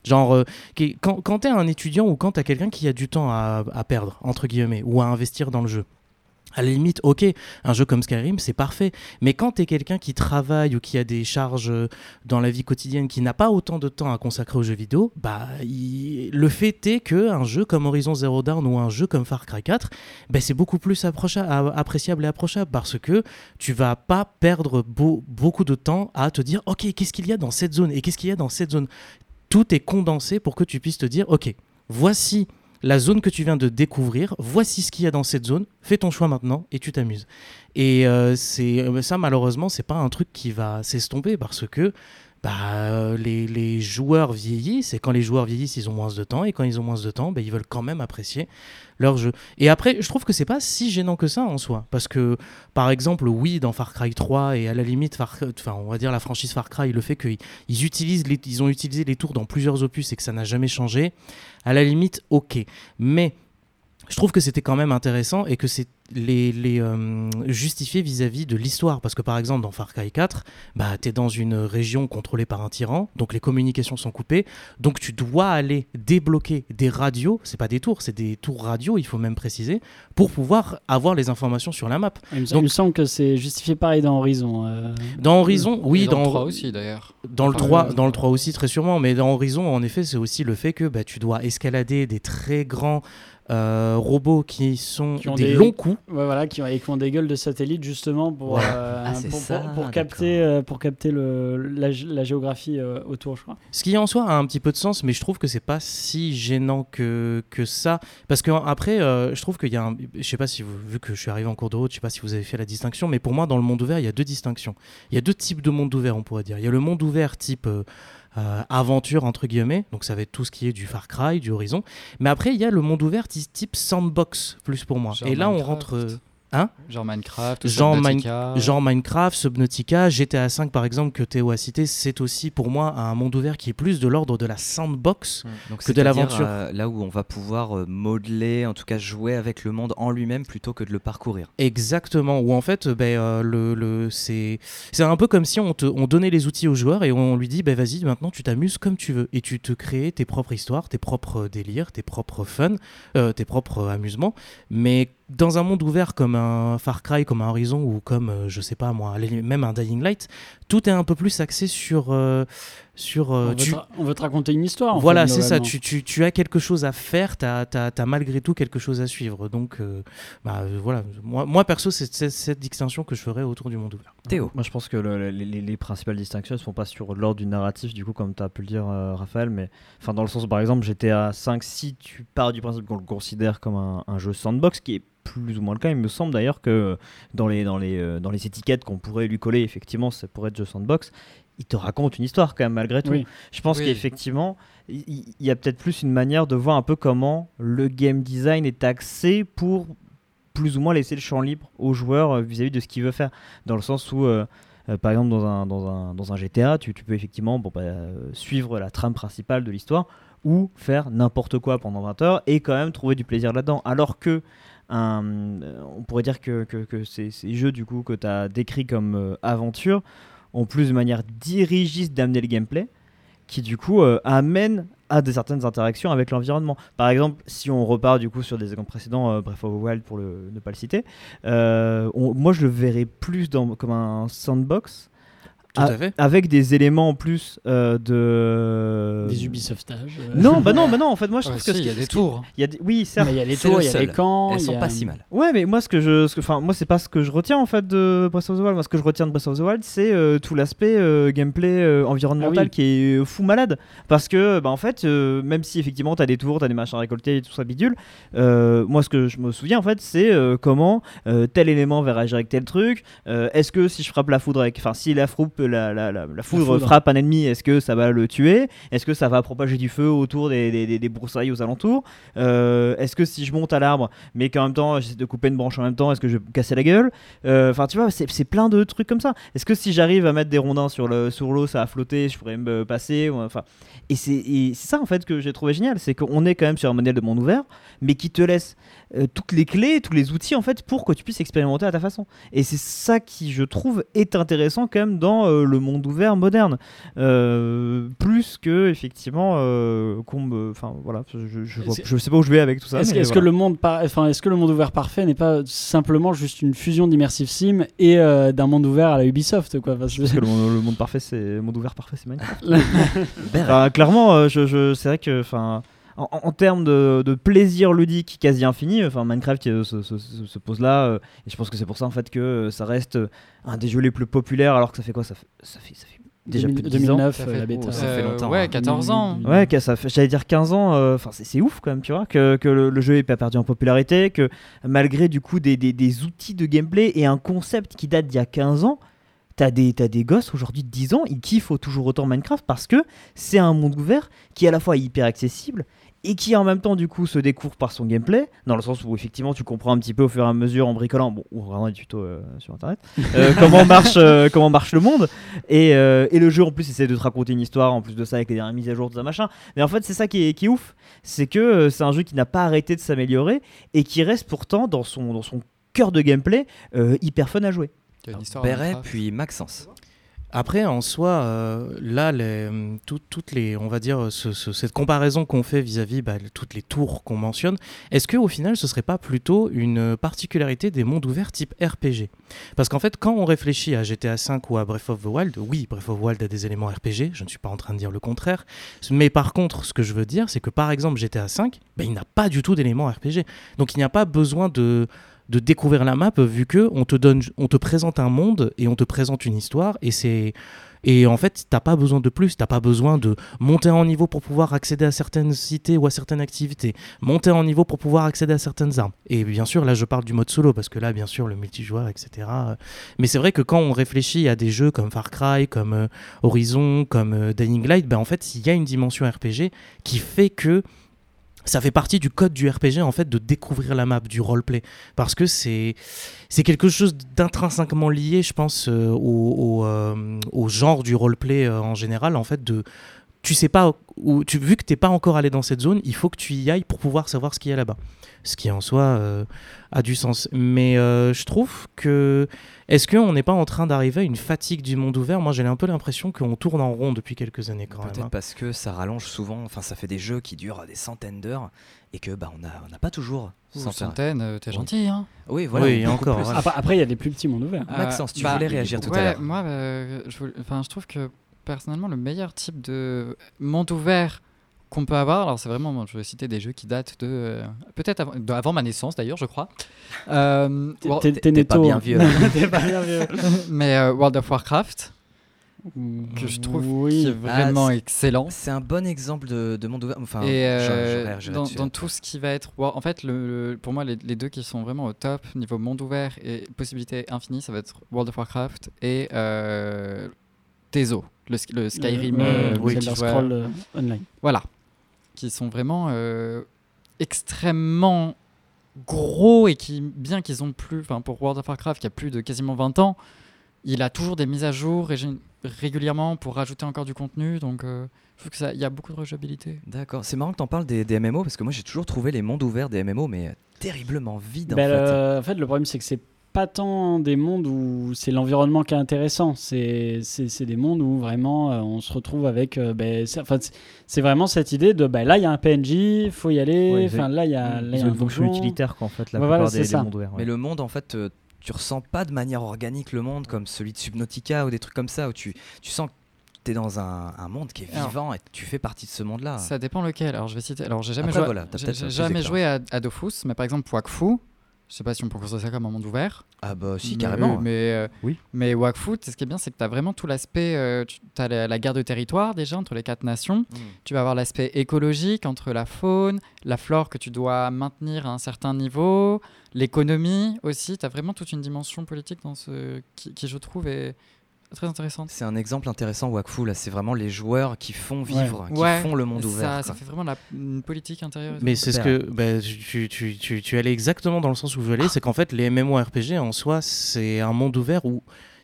Speaker 6: Genre, euh, qui- quand, quand t'es un étudiant ou quand t'as quelqu'un qui a du temps à, à perdre, entre guillemets, ou à investir dans le jeu, à la limite, ok, un jeu comme Skyrim, c'est parfait. Mais quand t'es quelqu'un qui travaille ou qui a des charges euh, dans la vie quotidienne, qui n'a pas autant de temps à consacrer aux jeux vidéo, bah, il- le fait est qu'un jeu comme Horizon Zero Dawn ou un jeu comme Far Cry quatre, bah, c'est beaucoup plus approcha- a- appréciable et approchable parce que tu vas pas perdre beau- beaucoup de temps à te dire, ok, qu'est-ce qu'il y a dans cette zone et qu'est-ce qu'il y a dans cette zone. Tout est condensé pour que tu puisses te dire, ok, voici la zone que tu viens de découvrir, voici ce qu'il y a dans cette zone, fais ton choix maintenant et tu t'amuses. Et euh, c'est, euh, ça, malheureusement, c'est pas un truc qui va s'estomper parce que bah, euh, les, les joueurs vieillissent et quand les joueurs vieillissent, ils ont moins de temps et quand ils ont moins de temps, bah, ils veulent quand même apprécier leur jeu. Et après, je trouve que c'est pas si gênant que ça en soi parce que, par exemple, oui, dans Far Cry trois et à la limite, Far, enfin, on va dire la franchise Far Cry, le fait qu'ils ils utilisent les, ils ont utilisé les tours dans plusieurs opus et que ça n'a jamais changé, à la limite, ok. Mais je trouve que c'était quand même intéressant et que c'est les, les euh, justifié vis-à-vis de l'histoire. Parce que par exemple, dans Far Cry quatre, bah, tu es dans une région contrôlée par un tyran, donc les communications sont coupées. Donc tu dois aller débloquer des radios, c'est pas des tours, c'est des tours radio, il faut même préciser, pour pouvoir avoir les informations sur la map.
Speaker 3: Il me,
Speaker 6: Donc-
Speaker 3: il me semble que c'est justifié pareil dans Horizon. euh.
Speaker 6: Dans Horizon, oui,
Speaker 5: Et dans
Speaker 6: dans,
Speaker 5: le trois aussi d'ailleurs.
Speaker 6: Dans le
Speaker 5: Enfin,
Speaker 6: trois,
Speaker 5: euh,
Speaker 6: dans le trois aussi, très sûrement. Mais dans Horizon, en effet, c'est aussi le fait que bah, tu dois escalader des très grands euh, robots qui sont
Speaker 3: Qui ont
Speaker 6: des,
Speaker 3: des-
Speaker 6: longs coups.
Speaker 3: Ouais, voilà, qui, et qui ont des gueules de satellites justement pour,
Speaker 6: Voilà.
Speaker 3: euh,
Speaker 2: Ah, c'est
Speaker 3: pour,
Speaker 2: ça,
Speaker 3: pour, pour
Speaker 2: d'accord.
Speaker 3: capter, euh, pour capter le, la, la géographie euh, autour, je crois.
Speaker 6: Ce qui en soi a un petit peu de sens, mais je trouve que c'est pas si gênant que, que ça. Parce que après, euh, je trouve qu'il y a un. Je sais pas si vous, vu que je suis arrivé en cours de route, je sais pas si vous avez fait la distinction, mais pour moi, dans le monde ouvert, il y a deux distinctions. Il y a deux types de monde ouvert, on pourrait dire. Il y a le monde ouvert type. Euh, euh, aventure entre guillemets, donc ça va être tout ce qui est du Far Cry, du Horizon, mais après il y a le monde ouvert ty- type sandbox plus pour moi,
Speaker 5: Genre
Speaker 6: et là on
Speaker 5: Minecraft.
Speaker 6: rentre euh, hein
Speaker 5: Genre Minecraft, ou
Speaker 6: Genre
Speaker 5: Subnautica.
Speaker 6: genre Minecraft, Subnautica, G T A cinq par exemple que Théo a cité, c'est aussi pour moi un monde ouvert qui est plus de l'ordre de la sandbox.
Speaker 2: Donc,
Speaker 6: que de
Speaker 2: c'est-à-dire,
Speaker 6: l'aventure.
Speaker 2: euh, là où on va pouvoir euh, modeler, en tout cas jouer avec le monde en lui-même plutôt que de le parcourir.
Speaker 6: Exactement, où en fait, ben, euh, le, le, c'est, c'est un peu comme si on, te, on donnait les outils au joueur et on lui dit, ben, vas-y, maintenant tu t'amuses comme tu veux et tu te crées tes propres histoires, tes propres délires, tes propres fun, euh, tes propres amusements. Mais dans un monde ouvert comme un Far Cry, comme un Horizon ou comme, euh, je sais pas moi, à la limite, même un Dying Light, tout est un peu plus axé sur... euh, sur euh,
Speaker 3: on, veut
Speaker 6: tu-
Speaker 3: te, ra- on veut te raconter une histoire. en
Speaker 6: Voilà,
Speaker 3: fait,
Speaker 6: c'est ça.
Speaker 3: globalement.
Speaker 6: Tu, tu, tu as quelque chose à faire, tu as malgré tout quelque chose à suivre. Donc, euh, bah, euh, voilà. Moi, moi, perso, c'est c'est cette distinction que je ferais autour du monde ouvert.
Speaker 2: Théo.
Speaker 4: Moi, je pense que le- les, les- les principales distinctions ne se font pas sur l'ordre du narratif, du coup, comme tu as pu le dire, euh, Raphaël, mais enfin, dans le sens, par exemple, G T A cinq, si tu pars du principe qu'on le considère comme un, un jeu sandbox, qui est plus ou moins le cas, il me semble d'ailleurs que dans les, dans les, euh, dans les étiquettes qu'on pourrait lui coller, effectivement, ça pourrait être jeu sandbox, il te raconte une histoire quand même, malgré tout.
Speaker 3: Oui.
Speaker 4: Je pense
Speaker 5: Oui.
Speaker 4: qu'effectivement, il il y, a peut-être plus une manière de voir un peu comment le game design est axé pour plus ou moins laisser le champ libre au joueur euh, vis-à-vis de ce qu'il veut faire. Dans le sens où, euh, euh, par exemple, dans un, dans un, dans un G T A, tu, tu peux effectivement bon, bah, euh, suivre la trame principale de l'histoire ou faire n'importe quoi pendant vingt heures et quand même trouver du plaisir là-dedans. Alors que un, euh, on pourrait dire que, que, que ces, ces jeux du coup, que tu as décrits comme euh, aventure ont plus de manière dirigiste d'amener le gameplay qui du coup euh, amène à de certaines interactions avec l'environnement. Par exemple, si on repart du coup sur des exemples précédents, euh, Breath of the Wild pour le, ne pas le citer, euh, on- moi je le verrais plus dans, comme un sandbox
Speaker 6: Tout
Speaker 4: Ah,
Speaker 6: à fait.
Speaker 4: avec des éléments en plus euh, de...
Speaker 3: Des Ubisoftages. euh.
Speaker 4: Non, bah non, bah non, en fait moi je
Speaker 5: Ouais,
Speaker 4: trouve que
Speaker 5: si,
Speaker 4: ce
Speaker 5: il y a
Speaker 4: qui-
Speaker 5: des
Speaker 4: ce qui-
Speaker 5: tours.
Speaker 4: il y a des- oui, certes.
Speaker 3: Mais il y a les
Speaker 2: C'est
Speaker 3: tours,
Speaker 2: le
Speaker 3: il y a les
Speaker 2: seul.
Speaker 3: camps.
Speaker 2: Elles
Speaker 3: il y
Speaker 2: sont
Speaker 3: a-
Speaker 2: pas si mal.
Speaker 4: Ouais, mais moi, ce que je, ce que, enfin, moi, c'est pas ce que je retiens en fait de Breath of the Wild. Moi, ce que je retiens de Breath of the Wild, c'est euh, tout l'aspect euh, gameplay euh, environnemental
Speaker 3: Ah oui.
Speaker 4: qui est euh, fou malade. Parce que, bah, en fait, euh, même si effectivement, t'as des tours, t'as des machins récoltés et tout ça bidule, euh, moi, ce que je me souviens en fait, c'est euh, comment euh, tel élément va réagir avec tel truc. Euh, est-ce que si je frappe la foudre avec, enfin, si la, froupe, la, la, la, la foudre
Speaker 3: foudre.
Speaker 4: frappe un ennemi, est-ce que ça va le tuer? Est-ce que ça va propager du feu autour des, des, des, des broussailles aux alentours? Euh, Est-ce que si je monte à l'arbre, mais qu'en même temps j'essaie de couper une branche en même temps, est-ce que je vais me casser la gueule? Enfin, tu vois, c'est c'est plein de trucs comme ça. Est-ce que si j'arrive à mettre des rondins sur le sur l'eau, ça va flotter, je pourrais me passer? ou- Enfin, et c'est et c'est ça en fait que j'ai trouvé génial, c'est qu'on est quand même sur un modèle de monde ouvert, mais qui te laisse euh, toutes les clés, tous les outils en fait pour que tu puisses expérimenter à ta façon. Et c'est ça qui, je trouve, est intéressant quand même dans euh, le monde ouvert moderne, euh, plus que effectivement, euh, qu'on me, enfin voilà, je, je, vois- je sais pas où je vais avec tout ça.
Speaker 3: Est-ce,
Speaker 4: mais
Speaker 3: est-ce
Speaker 4: voilà.
Speaker 3: que le monde par- enfin, est-ce que le monde ouvert parfait n'est pas simplement juste une fusion d'immersive sim et euh, d'un monde ouvert à la Ubisoft quoi parce que-
Speaker 4: Parce que le monde, le monde parfait, c'est le monde ouvert parfait, c'est Minecraft.
Speaker 2: Ben,
Speaker 4: Enfin, clairement, euh, je, je- c'est vrai que, enfin, en, en termes de, de plaisir ludique quasi infini, enfin Minecraft euh, se, se- se- se pose là, euh, et je pense que c'est pour ça en fait que euh, ça reste euh, un des jeux les plus populaires, alors que ça fait quoi, ça fait, ça fait, ça fait déjà plus de dix ans.
Speaker 3: deux mille neuf
Speaker 5: Ça
Speaker 3: euh,
Speaker 5: fait-
Speaker 3: la bêta.
Speaker 2: oh, ça fait longtemps,
Speaker 5: Ouais,
Speaker 2: hein.
Speaker 5: quatorze ans.
Speaker 4: Ouais, que ça fait, j'allais dire quinze ans, euh, enfin c'est, c'est ouf quand même, tu vois, que, que le, le jeu ait pas perdu en popularité, que malgré du coup des, des, des outils de gameplay et un concept qui date d'il y a quinze ans, t'as des, t'as des gosses aujourd'hui de dix ans, ils kiffent toujours autant Minecraft parce que c'est un monde ouvert qui est à la fois hyper accessible et qui en même temps du coup se découvre par son gameplay, dans le sens où effectivement tu comprends un petit peu au fur et à mesure en bricolant, bon, ou en regardant des tutos euh, sur internet, euh, comment, marche, euh, comment marche le monde, et, euh, et le jeu en plus essaie de te raconter une histoire en plus de ça avec les dernières mises à jour, tout ça machin, mais en fait c'est ça qui est, qui est ouf, c'est que euh, c'est un jeu qui n'a pas arrêté de s'améliorer et qui reste pourtant dans son, dans son cœur de gameplay euh, hyper fun à jouer.
Speaker 5: Il y a une histoire à
Speaker 2: Beret,
Speaker 5: Minecraft.
Speaker 2: puis Maxence.
Speaker 6: Après, en soi, euh, là, les, tout- toutes les, on va dire, ce- ce- cette comparaison qu'on fait vis-à-vis bah, de toutes les tours qu'on mentionne, est-ce qu'au final, ce serait pas plutôt une particularité des mondes ouverts type R P G ? Parce qu'en fait, quand on réfléchit à G T A cinq ou à Breath of the Wild, oui, Breath of the Wild a des éléments R P G, je ne suis pas en train de dire le contraire, mais par contre, ce que je veux dire, c'est que par exemple, G T A cinq, bah, il n'a pas du tout d'éléments R P G. Donc il n'y a pas besoin de de découvrir la map vu que on te donne, on te présente un monde et on te présente une histoire et c'est et en fait t'as pas besoin de plus, t'as pas besoin de monter en niveau pour pouvoir accéder à certaines cités ou à certaines activités, monter en niveau pour pouvoir accéder à certaines armes. Et bien sûr là je parle du mode solo parce que là bien sûr le multijoueur etc. Mais c'est vrai que quand on réfléchit à des jeux comme Far Cry, comme euh, Horizon, comme euh, Dying Light, ben en fait il y a une dimension R P G qui fait que ça fait partie du code du R P G en fait de découvrir la map, du roleplay, parce que c'est c'est quelque chose d'intrinsèquement lié, je pense, euh, au, au, euh, au genre du roleplay euh, en général, en fait de tu sais pas où tu vu que t'es pas encore allé dans cette zone, il faut que tu y ailles pour pouvoir savoir ce qu'il y a là-bas, ce qui en soi euh, a du sens. Mais euh, je trouve que est-ce qu'on n'est pas en train d'arriver à une fatigue du monde ouvert ? Moi j'ai un peu l'impression qu'on tourne en rond depuis quelques années quand
Speaker 2: Peut-être
Speaker 6: même. hein.
Speaker 2: parce que ça rallonge souvent, enfin ça fait des jeux qui durent des centaines d'heures et que bah on a on n'a pas toujours
Speaker 5: Ou
Speaker 2: sans faire-
Speaker 5: centaines, euh, t'es
Speaker 2: Oui.
Speaker 5: gentil, hein.
Speaker 2: Oui, voilà.
Speaker 6: Oui,
Speaker 2: beaucoup
Speaker 6: encore,
Speaker 2: plus.
Speaker 6: voilà.
Speaker 3: Après, après, il y a des plus petits mondes ouverts.
Speaker 5: Euh,
Speaker 2: Maxence, tu
Speaker 5: bah,
Speaker 2: voulais réagir tout
Speaker 5: ouais,
Speaker 2: à l'heure.
Speaker 5: Moi, euh, je, voulais- enfin, je trouve que personnellement, le meilleur type de monde ouvert qu'on peut avoir, alors c'est vraiment, je vais citer des jeux qui datent de euh, peut-être avant, de- avant ma naissance d'ailleurs, je crois. Euh,
Speaker 3: T'es-
Speaker 5: Wor-
Speaker 3: t'es-
Speaker 2: t'es
Speaker 3: t'es
Speaker 2: pas
Speaker 3: netto,
Speaker 2: bien
Speaker 3: hein.
Speaker 2: vieux.
Speaker 3: T'es pas bien vieux.
Speaker 5: mais euh, World of Warcraft, que je trouve
Speaker 3: Oui.
Speaker 5: qui est vraiment
Speaker 2: Ah, c'est-
Speaker 5: excellent.
Speaker 2: C'est un bon exemple de, de monde ouvert. Enfin,
Speaker 5: Et euh,
Speaker 2: j'aurais- j'aurais- j'aurais
Speaker 5: dans,
Speaker 2: dessus,
Speaker 5: dans
Speaker 2: là.
Speaker 5: tout ce qui va être War- en fait le, le- pour moi les, les deux qui sont vraiment au top niveau monde ouvert et possibilité infinie, ça va être World of Warcraft et euh, Tezo, le, sk- le Skyrim
Speaker 3: Euh,
Speaker 5: euh,
Speaker 3: oui, Elder
Speaker 5: multijoueur.
Speaker 3: Scroll euh, Online.
Speaker 5: Voilà, qui sont vraiment euh, extrêmement gros et qui, bien qu'ils ont plus, enfin pour World of Warcraft qui a plus de quasiment vingt ans, il a toujours des mises à jour régé- régulièrement pour rajouter encore du contenu, donc euh, je trouve que ça, il y a beaucoup de rejouabilité.
Speaker 2: D'accord, c'est marrant que t'en parles des, des M M O parce que moi j'ai toujours trouvé les mondes ouverts des M M O mais euh, terriblement vides
Speaker 3: Ben,
Speaker 2: en fait.
Speaker 3: euh, en fait, le problème, c'est que c'est pas tant des mondes où c'est l'environnement qui est intéressant. C'est, c'est, c'est des mondes où vraiment euh, on se retrouve avec. euh, ben, c'est, enfin, c'est, c'est vraiment cette idée de ben, là, il y a un P N J, faut y aller.
Speaker 4: Ouais,
Speaker 3: Enfin, là, il y a, là, il y
Speaker 4: Ils
Speaker 3: a
Speaker 4: ont
Speaker 3: un
Speaker 4: une fonction
Speaker 3: donjon.
Speaker 4: utilitaire quoi, en fait, la
Speaker 3: Ouais,
Speaker 4: plupart
Speaker 3: voilà,
Speaker 4: des,
Speaker 3: c'est
Speaker 4: des
Speaker 3: ça.
Speaker 4: mondes ouverts. ouais.
Speaker 2: Mais le monde en fait euh, tu ressens pas de manière organique le monde comme celui de Subnautica ou des trucs comme ça où tu, tu sens que t'es dans un, un monde qui est
Speaker 5: Alors,
Speaker 2: vivant et tu fais partie de ce monde là.
Speaker 5: Ça dépend lequel. Alors je vais citer. Alors j'ai jamais
Speaker 2: Après,
Speaker 5: joué.
Speaker 2: voilà, t'as
Speaker 5: j'ai-
Speaker 2: peut-être
Speaker 5: j'ai
Speaker 2: plus
Speaker 5: jamais
Speaker 2: d'expérience.
Speaker 5: joué à, à Dofus, mais par exemple Wakfu. Je sais pas si on peut considérer ça comme un monde ouvert.
Speaker 2: Ah bah si
Speaker 5: Mais-
Speaker 2: carrément.
Speaker 5: Mais euh,
Speaker 4: Oui.
Speaker 5: Mais Wakfu, ce qui est bien, c'est que tu as vraiment tout l'aspect. Euh, tu as la, la guerre de territoire déjà entre les quatre nations.
Speaker 2: Mm.
Speaker 5: Tu vas avoir l'aspect écologique entre la faune, la flore que tu dois maintenir à un certain niveau, l'économie aussi. Tu as vraiment toute une dimension politique dans ce qui, qui je trouve est très intéressante.
Speaker 2: C'est un exemple intéressant Wakfu là, c'est vraiment les joueurs qui font
Speaker 3: Ouais.
Speaker 2: vivre, qui
Speaker 5: Ouais,
Speaker 2: font le monde
Speaker 5: ça,
Speaker 2: ouvert.
Speaker 5: ça
Speaker 2: quoi.
Speaker 5: fait vraiment la, une politique intérieure. et
Speaker 6: Mais
Speaker 5: tout.
Speaker 6: c'est ce que bah, tu, tu, tu, tu allais exactement dans le sens où je veux aller, c'est qu'en fait les M M O R P G en soi c'est un monde ouvert où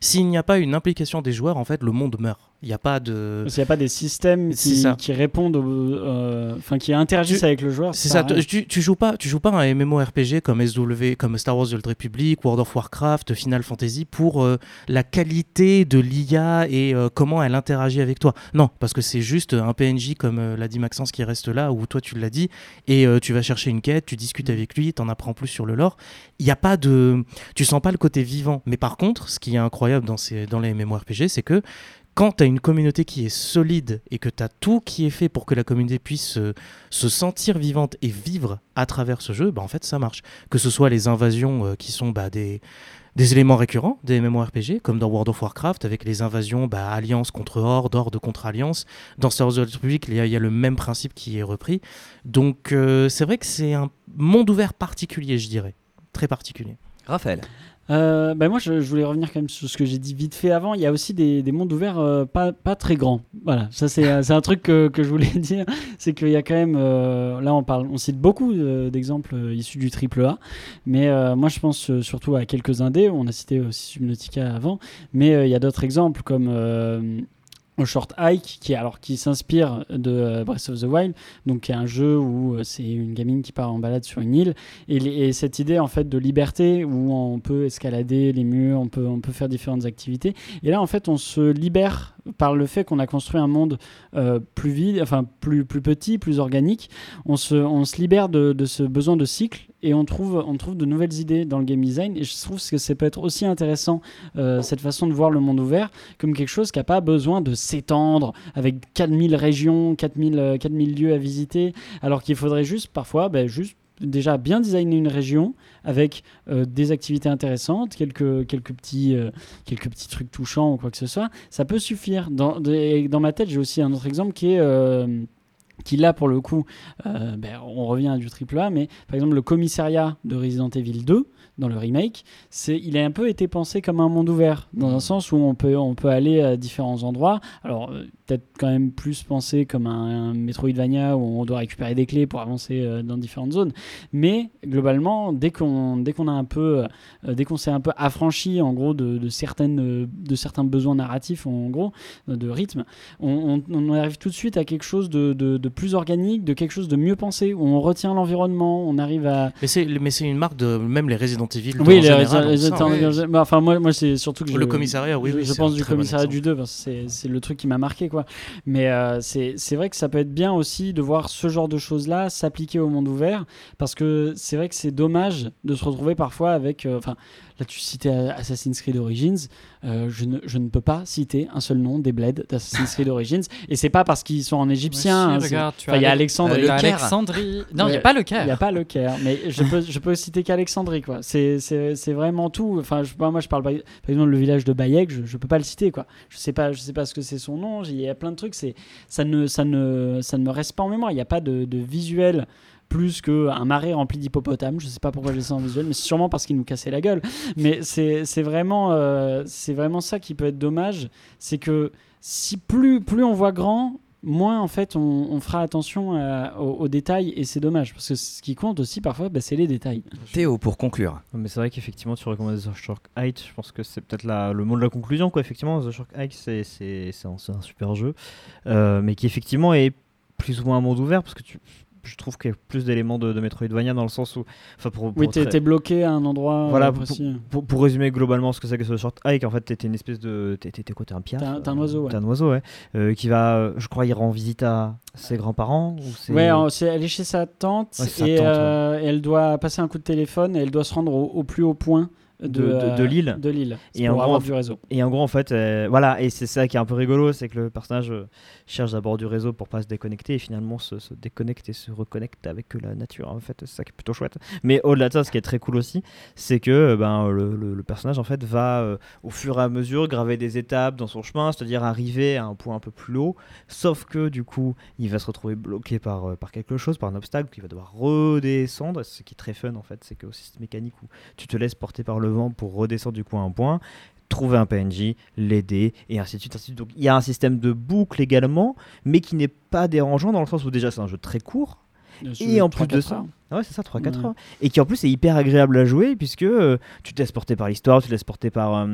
Speaker 6: S'il n'y a pas une implication des joueurs, en fait, le monde meurt. Il n'y a pas de...
Speaker 3: Parce qu'il n'y a pas des systèmes
Speaker 6: C'est
Speaker 3: qui,
Speaker 6: ça.
Speaker 3: qui répondent, au- euh, enfin qui interagissent
Speaker 6: Tu-
Speaker 3: avec le joueur.
Speaker 6: C'est
Speaker 3: sert
Speaker 6: ça,
Speaker 3: à rien.
Speaker 6: tu, tu joues pas, tu joues pas un MMORPG comme S W, comme Star Wars The Old Republic, World of Warcraft, Final Fantasy pour euh, la qualité de l'I A et euh, comment elle interagit avec toi. Non, parce que c'est juste un P N J comme euh, l'a dit Maxence qui reste là, ou toi tu l'as dit, et euh, tu vas chercher une quête, tu discutes avec lui, t'en apprends plus sur le lore. Il y a pas de, tu sens pas le côté vivant. Mais par contre, ce qui est incroyable dans ces, dans les MMORPG, c'est que quand tu as une communauté qui est solide et que tu as tout qui est fait pour que la communauté puisse euh, se sentir vivante et vivre à travers ce jeu, bah en fait ça marche. Que ce soit les invasions euh, qui sont bah, des, des éléments récurrents des MMORPG, comme dans World of Warcraft, avec les invasions bah, Alliance contre Horde, Horde contre Alliance. Dans Star Wars The Old Republic, il y, a- il y a le même principe qui est repris. Donc euh, c'est vrai que c'est un monde ouvert particulier, je dirais. Très particulier.
Speaker 2: Raphaël.
Speaker 3: Euh, bah moi, je, je voulais revenir quand même sur ce que j'ai dit vite fait avant. Il y a aussi des, des mondes ouverts euh, pas, pas très grands. Voilà, ça c'est, euh, c'est un truc que, que je voulais dire. C'est qu'il y a quand même, euh, là on parle, on cite beaucoup euh, d'exemples euh, issus du triple A, mais euh, moi je pense euh, surtout à quelques indés. On a cité aussi Subnautica avant, mais euh, il y a d'autres exemples comme euh, A Short Hike, qui, alors, qui s'inspire de euh, Breath of the Wild, donc qui est un jeu où euh, c'est une gamine qui part en balade sur une île, et, les- et cette idée en fait de liberté où on peut escalader les murs, on peut, on peut faire différentes activités, et là en fait on se libère par le fait qu'on a construit un monde euh, plus vide, enfin plus, plus petit, plus organique, on se, on se libère de, de ce besoin de cycle, et on trouve, on trouve de nouvelles idées dans le game design, et je trouve que ça peut être aussi intéressant, euh, cette façon de voir le monde ouvert, comme quelque chose qui n'a pas besoin de s'étendre avec quatre mille régions, quatre mille, euh, quatre mille lieux à visiter, alors qu'il faudrait juste parfois ben, juste déjà bien designer une région avec euh, des activités intéressantes, quelques, quelques, petits, euh, quelques petits trucs touchants ou quoi que ce soit, ça peut suffire. Dans, de- dans ma tête, j'ai aussi un autre exemple qui est... euh, qui là pour le coup, euh, ben, on revient à du triple A, mais par exemple le commissariat de Resident Evil deux, dans le remake, c'est, il a un peu été pensé comme un monde ouvert, dans un sens où on peut, on peut aller à différents endroits. Alors, euh, peut-être quand même plus pensé comme un, un Metroidvania où on doit récupérer des clés pour avancer euh, dans différentes zones. Mais globalement, dès qu'on, dès qu'on a un peu, euh, dès qu'on s'est un peu affranchi en gros de, de certaines, euh, de certains besoins narratifs, en gros, euh, de rythme, on, on, on arrive tout de suite à quelque chose de, de, de plus organique, de quelque chose de mieux pensé, où on retient l'environnement, on arrive à...
Speaker 6: Mais c'est, mais c'est une marque de même les Resident Evil.
Speaker 3: Oui,
Speaker 6: en
Speaker 3: les
Speaker 6: général,
Speaker 3: les-
Speaker 6: on
Speaker 3: les-
Speaker 6: sent, ouais.
Speaker 3: les- bah, enfin moi, moi c'est surtout que je,
Speaker 6: Le commissariat, oui,
Speaker 3: je,
Speaker 6: oui,
Speaker 3: je
Speaker 6: c'est
Speaker 3: pense
Speaker 6: un
Speaker 3: du
Speaker 6: très bon
Speaker 3: commissariat du
Speaker 6: exemple.
Speaker 3: deux parce que c'est, c'est le truc qui m'a marqué quoi. Mais euh, c'est, c'est vrai que ça peut être bien aussi de voir ce genre de choses là s'appliquer au monde ouvert, parce que c'est vrai que c'est dommage de se retrouver parfois avec, enfin euh, là tu citais Assassin's Creed Origins, euh, je, ne, je ne peux pas citer un seul nom des bleds d'Assassin's Creed Origins, et c'est pas parce qu'ils sont en égyptien.
Speaker 5: Mais
Speaker 3: hein,
Speaker 5: si,
Speaker 3: c'est-
Speaker 5: regarde, tu
Speaker 3: enfin, il y a
Speaker 5: as
Speaker 3: Alexandrie.
Speaker 5: Euh, t'as
Speaker 2: Le Caire.
Speaker 5: Alexandrie. Non, il n'y
Speaker 3: Ouais,
Speaker 5: a pas le
Speaker 3: Il n'y a
Speaker 5: Caire.
Speaker 3: pas le Caire, mais je peux, je peux citer qu'Alexandrie, quoi. C'est, c'est, c'est vraiment tout. Enfin, je, moi, je parle par, par exemple le village de Bayek, je, je peux pas le citer, quoi. Je sais pas, je sais pas ce que c'est son nom. Il y a plein de trucs. C'est, ça ne, ça ne, ça ne me reste pas en mémoire. Il n'y a pas de, de visuel plus qu'un marais rempli d'hippopotames. Je sais pas pourquoi j'ai ça en visuel, mais c'est sûrement parce qu'il nous cassait la gueule. Mais c'est, c'est vraiment, euh, c'est vraiment ça qui peut être dommage, c'est que si plus, plus on voit grand, moins en fait on, on fera attention à- aux, aux détails, et c'est dommage parce que ce qui compte aussi parfois bah, c'est les détails.
Speaker 2: Théo, pour conclure.
Speaker 4: Non, mais c'est vrai qu'effectivement, tu recommandes The Short Hike. Je pense que c'est peut-être la- le mot de la conclusion, quoi. Effectivement, The Short Hike, c'est, c'est, c'est, un, c'est un super jeu, euh, mais qui effectivement est plus ou moins un monde ouvert, parce que tu, je trouve qu'il y a plus d'éléments de, de Metroidvania dans le sens où, enfin, pour, pour
Speaker 3: Oui, t'es,
Speaker 4: très-
Speaker 3: t'es bloqué à un endroit
Speaker 4: Voilà,
Speaker 3: euh,
Speaker 4: pour,
Speaker 3: précis.
Speaker 4: pour- pour résumer globalement ce que c'est que ce Short Hike, en fait, t'étais une espèce de, t'étais t'es quoi, t'es un piaf,
Speaker 3: T'es un- t'es un
Speaker 4: euh,
Speaker 3: oiseau, ouais.
Speaker 4: t'es un oiseau, ouais, euh, qui va, euh, je crois, il rend visite à ses grands-parents, ou c'est...
Speaker 3: Ouais, en- c'est, elle est chez sa tante,
Speaker 4: Ouais, sa
Speaker 3: et,
Speaker 4: tante, ouais.
Speaker 3: euh, et elle doit passer un coup de téléphone et elle doit se rendre au, au plus haut point de,
Speaker 4: De- de- de
Speaker 3: euh,
Speaker 4: l'île.
Speaker 3: de l'île.
Speaker 4: Et
Speaker 3: Et
Speaker 4: en
Speaker 3: pour
Speaker 4: gros,
Speaker 3: avoir
Speaker 4: en-
Speaker 3: du réseau.
Speaker 4: Et en gros, en fait, euh, voilà, et c'est ça qui est un peu rigolo, c'est que le personnage euh, cherche d'abord du réseau pour pas se déconnecter, et finalement se, se déconnecte et se reconnecte avec la nature. En fait, c'est ça qui est plutôt chouette. Mais au-delà de ça, ce qui est très cool aussi, c'est que euh, ben, le, le- le personnage en fait va euh, au fur et à mesure graver des étapes dans son chemin, c'est-à-dire arriver à un point un peu plus haut. Sauf que du coup, il va se retrouver bloqué par, euh, par quelque chose, par un obstacle, qu'il va devoir redescendre. Et ce qui est très fun en fait, c'est que aussi cette mécanique où tu te laisses porter par le vent pour redescendre du coup à un point, trouver un P N J, l'aider, et ainsi de suite, ainsi de suite. Donc il y a un système de boucle également, mais qui n'est pas dérangeant dans le sens où déjà c'est un jeu très court, et en plus de ça, ah ouais, c'est ça, trois quatre
Speaker 3: Ouais.
Speaker 4: heures, et qui en plus est hyper agréable à jouer, puisque euh, tu te laisses porter par l'histoire, tu te laisses porter par, euh,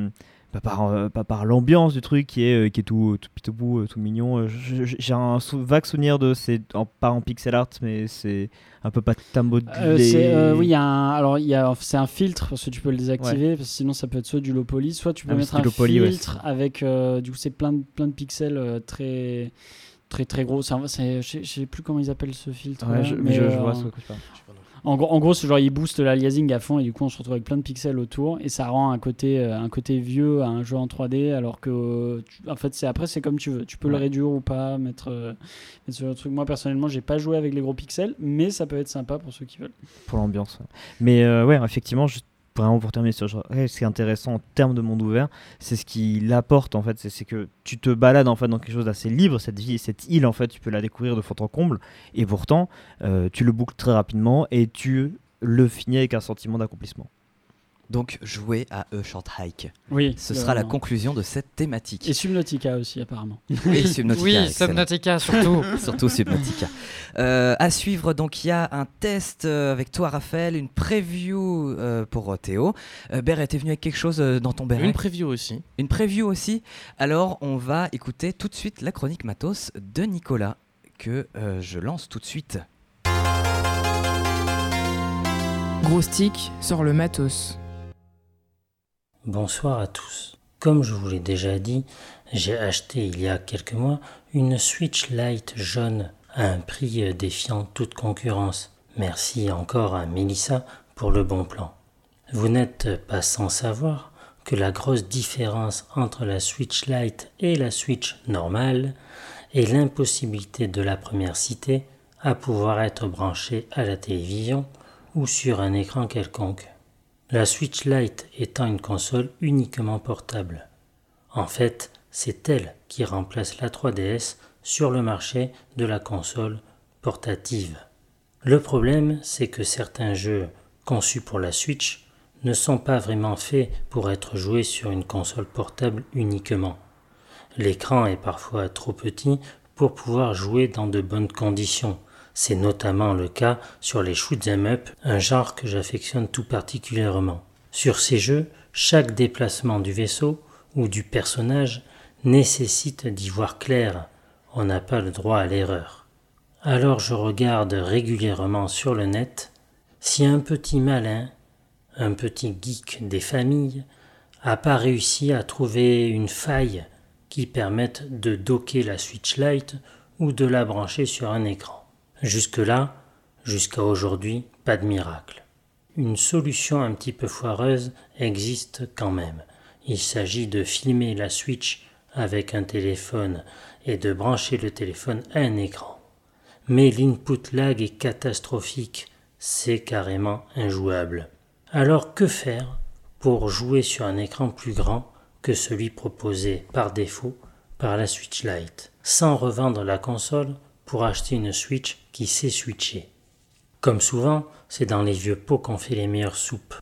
Speaker 4: pas par, euh, pas par l'ambiance du truc qui est, euh, qui est tout, tout pitou euh, tout mignon. Euh, je- je- J'ai un sou- vague souvenir de c'est en, pas en pixel art, mais c'est un peu pas tamodelé.
Speaker 3: Euh, c'est, euh, oui, il y a un, alors il y a, c'est un filtre parce que tu peux le désactiver, parce que sinon ça peut être soit du low poly, soit tu peux
Speaker 4: Ah oui,
Speaker 3: mettre
Speaker 4: c'est
Speaker 3: un
Speaker 4: du low poly, ouais,
Speaker 3: filtre avec, euh, du coup c'est plein de, plein de pixels euh, très très très gros. C'est, un- c'est, je sais- je sais plus comment ils appellent ce filtre.
Speaker 4: Ouais,
Speaker 3: là,
Speaker 4: je,
Speaker 3: mais,
Speaker 4: je, je
Speaker 3: euh,
Speaker 4: vois ce que tu parles.
Speaker 3: En gros, en gros, c'est genre il booste l'aliasing à fond et du coup on se retrouve avec plein de pixels autour et ça rend un côté, euh, un côté vieux à un jeu en trois D alors que euh, tu- en fait c'est après c'est comme tu veux. Tu peux le
Speaker 4: Ouais.
Speaker 3: réduire ou pas, mettre, euh, mettre sur le truc. Moi personnellement j'ai pas joué avec les gros pixels, mais ça peut être sympa pour ceux qui veulent.
Speaker 4: Pour l'ambiance. Ouais. Mais euh, ouais, effectivement, juste vraiment pour terminer sur ce genre, ouais, ce qui est intéressant en termes de monde ouvert, c'est ce qu'il apporte en fait, c'est, c'est que tu te balades en fait dans quelque chose d'assez libre, cette vie, cette île en fait, tu peux la découvrir de fond en comble, et pourtant euh, tu le boucles très rapidement et tu le finis avec un sentiment d'accomplissement.
Speaker 2: Donc jouer à A Short Hike.
Speaker 3: Oui.
Speaker 2: Ce sera la conclusion de cette thématique.
Speaker 3: Et Subnautica aussi apparemment.
Speaker 2: Et Subnautica.
Speaker 5: Oui,
Speaker 2: excellent.
Speaker 5: Subnautica surtout.
Speaker 2: Surtout Subnautica. Euh, à suivre, donc il y a un test euh, avec toi, Raphaël, une preview euh, pour euh, Théo. Euh, Béret, t'es venu avec quelque chose euh, dans ton béret?
Speaker 6: Une preview aussi.
Speaker 2: Une preview aussi. Alors, on va écouter tout de suite la chronique matos de Nicolas, que euh, je lance tout de suite.
Speaker 1: Gros stick sort le matos.
Speaker 7: Bonsoir à tous. Comme je vous l'ai déjà dit, j'ai acheté il y a quelques mois une Switch Lite jaune à un prix défiant toute concurrence. Merci encore à Mélissa pour le bon plan. Vous n'êtes pas sans savoir que la grosse différence entre la Switch Lite et la Switch normale est l'impossibilité de la première citée à pouvoir être branchée à la télévision ou sur un écran quelconque. La Switch Lite étant une console uniquement portable. En fait, c'est elle qui remplace la trois D S sur le marché de la console portative. Le problème, c'est que certains jeux conçus pour la Switch ne sont pas vraiment faits pour être joués sur une console portable uniquement. L'écran est parfois trop petit pour pouvoir jouer dans de bonnes conditions. C'est notamment le cas sur les shoot'em up, un genre que j'affectionne tout particulièrement. Sur ces jeux, chaque déplacement du vaisseau ou du personnage nécessite d'y voir clair. On n'a pas le droit à l'erreur. Alors je regarde régulièrement sur le net si un petit malin, un petit geek des familles, a pas réussi à trouver une faille qui permette de docker la Switch Lite ou de la brancher sur un écran. Jusque-là, jusqu'à aujourd'hui, pas de miracle. Une solution un petit peu foireuse existe quand même. Il s'agit de filmer la Switch avec un téléphone et de brancher le téléphone à un écran. Mais l'input lag est catastrophique, c'est carrément injouable. Alors que faire pour jouer sur un écran plus grand que celui proposé par défaut par la Switch Lite, sans revendre la console pour acheter une Switch qui sait switcher? Comme souvent, c'est dans les vieux pots qu'on fait les meilleures soupes.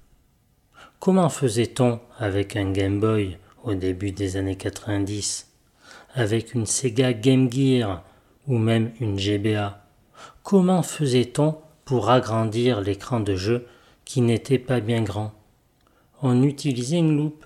Speaker 7: Comment faisait-on avec un Game Boy au début des années quatre-vingt-dix, avec une Sega Game Gear ou même une G B A? Comment faisait-on pour agrandir l'écran de jeu qui n'était pas bien grand? On utilisait une loupe.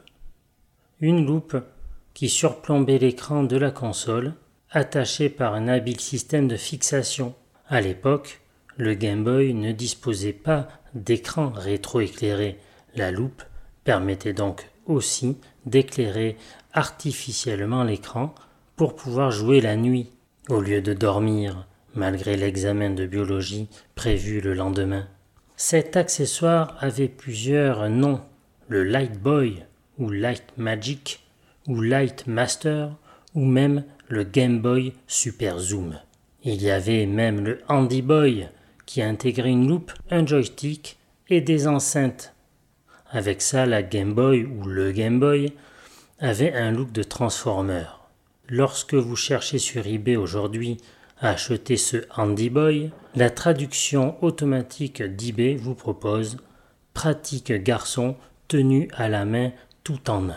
Speaker 7: Une loupe qui surplombait l'écran de la console, attachée par un habile système de fixation. À l'époque, le Game Boy ne disposait pas d'écran rétroéclairé. La loupe permettait donc aussi d'éclairer artificiellement l'écran pour pouvoir jouer la nuit, au lieu de dormir, malgré l'examen de biologie prévu le lendemain. Cet accessoire avait plusieurs noms, le Light Boy, ou Light Magic, ou Light Master, ou même le Game Boy Super Zoom. Il y avait même le Handy Boy, qui intégrait une loupe, un joystick et des enceintes. Avec ça, la Game Boy ou le Game Boy avait un look de Transformer. Lorsque vous cherchez sur eBay aujourd'hui à acheter ce Handy Boy, la traduction automatique d'eBay vous propose « pratique garçon tenu à la main tout en un ».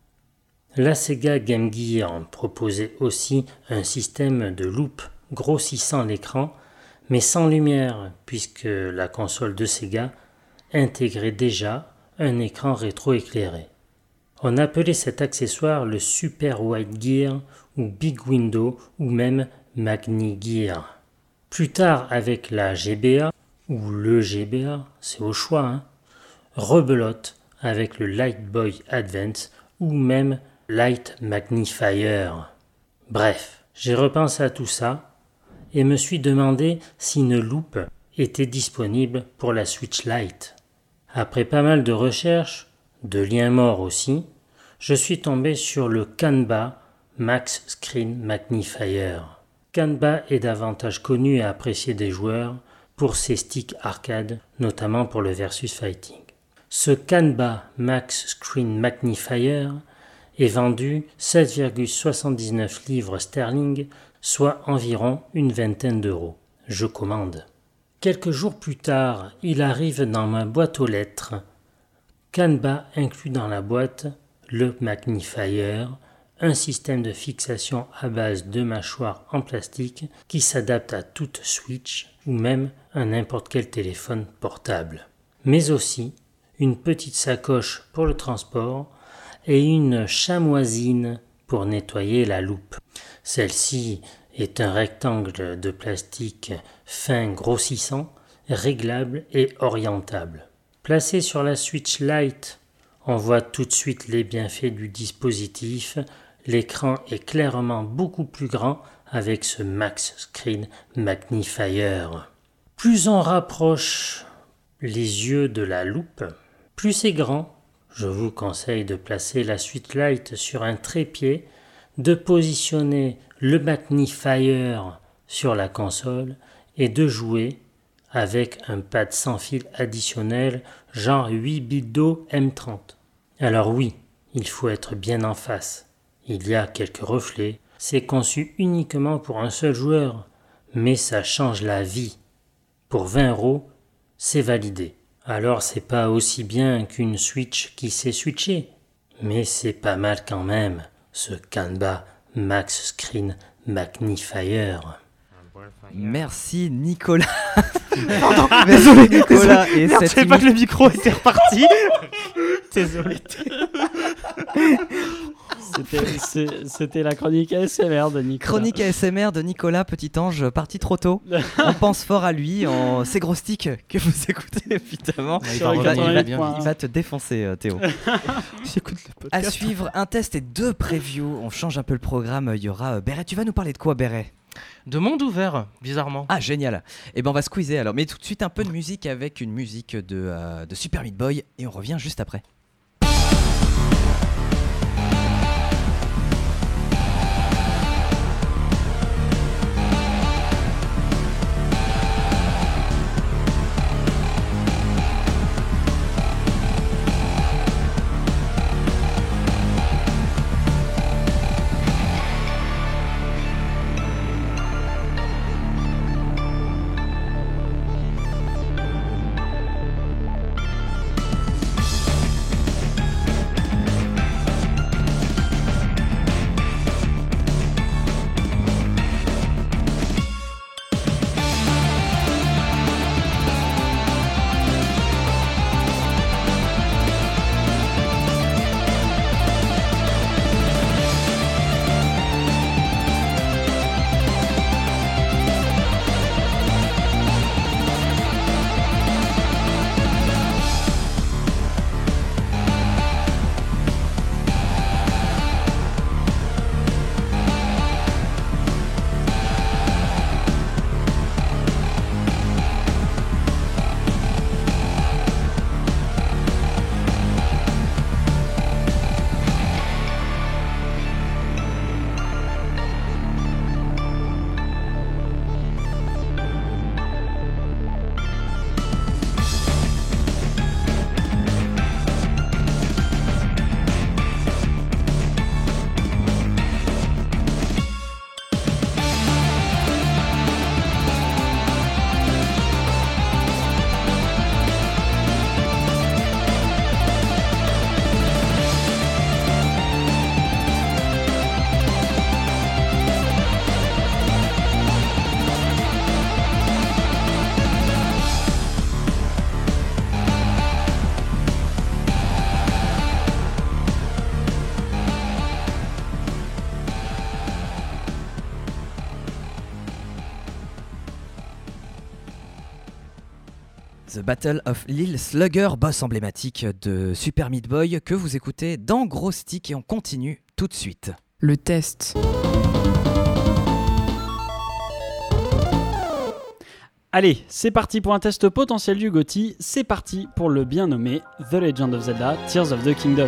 Speaker 7: La Sega Game Gear proposait aussi un système de loupe grossissant l'écran, mais sans lumière, puisque la console de Sega intégrait déjà un écran rétroéclairé. On appelait cet accessoire le Super Wide Gear ou Big Window ou même Magni Gear. Plus tard avec la G B A ou le G B A, c'est au choix, hein, rebelote avec le Light Boy Advance ou même Light Magnifier. Bref, j'ai repensé à tout ça et me suis demandé si une loupe était disponible pour la Switch Lite. Après pas mal de recherches, de liens morts aussi, je suis tombé sur le Canba Max Screen Magnifier. Canba est davantage connu et apprécié des joueurs pour ses sticks arcade, notamment pour le versus fighting. Ce Canba Max Screen Magnifier est vendu sept virgule soixante-dix-neuf livres sterling, soit environ une vingtaine d'euros. Je commande. Quelques jours plus tard, il arrive dans ma boîte aux lettres. Canba inclut dans la boîte le Magnifier, un système de fixation à base de mâchoires en plastique qui s'adapte à toute Switch ou même à n'importe quel téléphone portable. Mais aussi une petite sacoche pour le transport et une chamoisine pour nettoyer la loupe. Celle-ci est un rectangle de plastique fin grossissant, réglable et orientable. Placé sur la Switch Lite, on voit tout de suite les bienfaits du dispositif. L'écran est clairement beaucoup plus grand avec ce Max Screen Magnifier. Plus on rapproche les yeux de la loupe, plus c'est grand. Je vous conseille de placer la Switch Lite sur un trépied, de positionner le Magnifier sur la console et de jouer avec un pad sans fil additionnel genre huit bits d'eau M trente. Alors oui, il faut être bien en face. Il y a quelques reflets, c'est conçu uniquement pour un seul joueur, mais ça change la vie. Pour vingt euros, c'est validé. Alors c'est pas aussi bien qu'une Switch qui sait switcher, mais c'est pas mal quand même, ce Canba Max Screen Magnifier.
Speaker 2: Merci Nicolas.
Speaker 6: Pardon,
Speaker 2: Merci Nicolas. Et
Speaker 6: Merde, je
Speaker 2: cette
Speaker 6: savais pas
Speaker 2: image-
Speaker 6: que le micro était reparti. Désolé.
Speaker 3: C'était, c'est- c'était la chronique A S M R de Nicolas.
Speaker 2: Chronique A S M R de Nicolas Petit Ange, parti trop tôt. On pense fort à lui, en... c'est Gros Stick que vous écoutez évidemment.
Speaker 6: Ouais, il
Speaker 3: Sur
Speaker 6: va
Speaker 3: les
Speaker 6: revenir, il va
Speaker 3: quatre-vingt-huit
Speaker 6: bien.
Speaker 3: points.
Speaker 2: Il va te défoncer euh, Théo.
Speaker 6: J'écoute le
Speaker 2: À
Speaker 6: podcast.
Speaker 2: suivre, un test et deux previews. On change un peu le programme. Il y aura euh, Béret. Tu vas nous parler de quoi, Béret?
Speaker 6: De monde ouvert, bizarrement.
Speaker 2: Ah, génial. Et ben on va squeezer alors. Mais tout de suite un peu de musique avec une musique de, euh, de Super Meat Boy et on revient juste après. The Battle of Lil Slugger, boss emblématique de Super Meat Boy, que vous écoutez dans Gros Stick, et on continue tout de suite.
Speaker 1: Le test.
Speaker 3: Allez, c'est parti pour un test potentiel du GOTY, c'est parti pour le bien nommé The Legend of Zelda Tears of the Kingdom.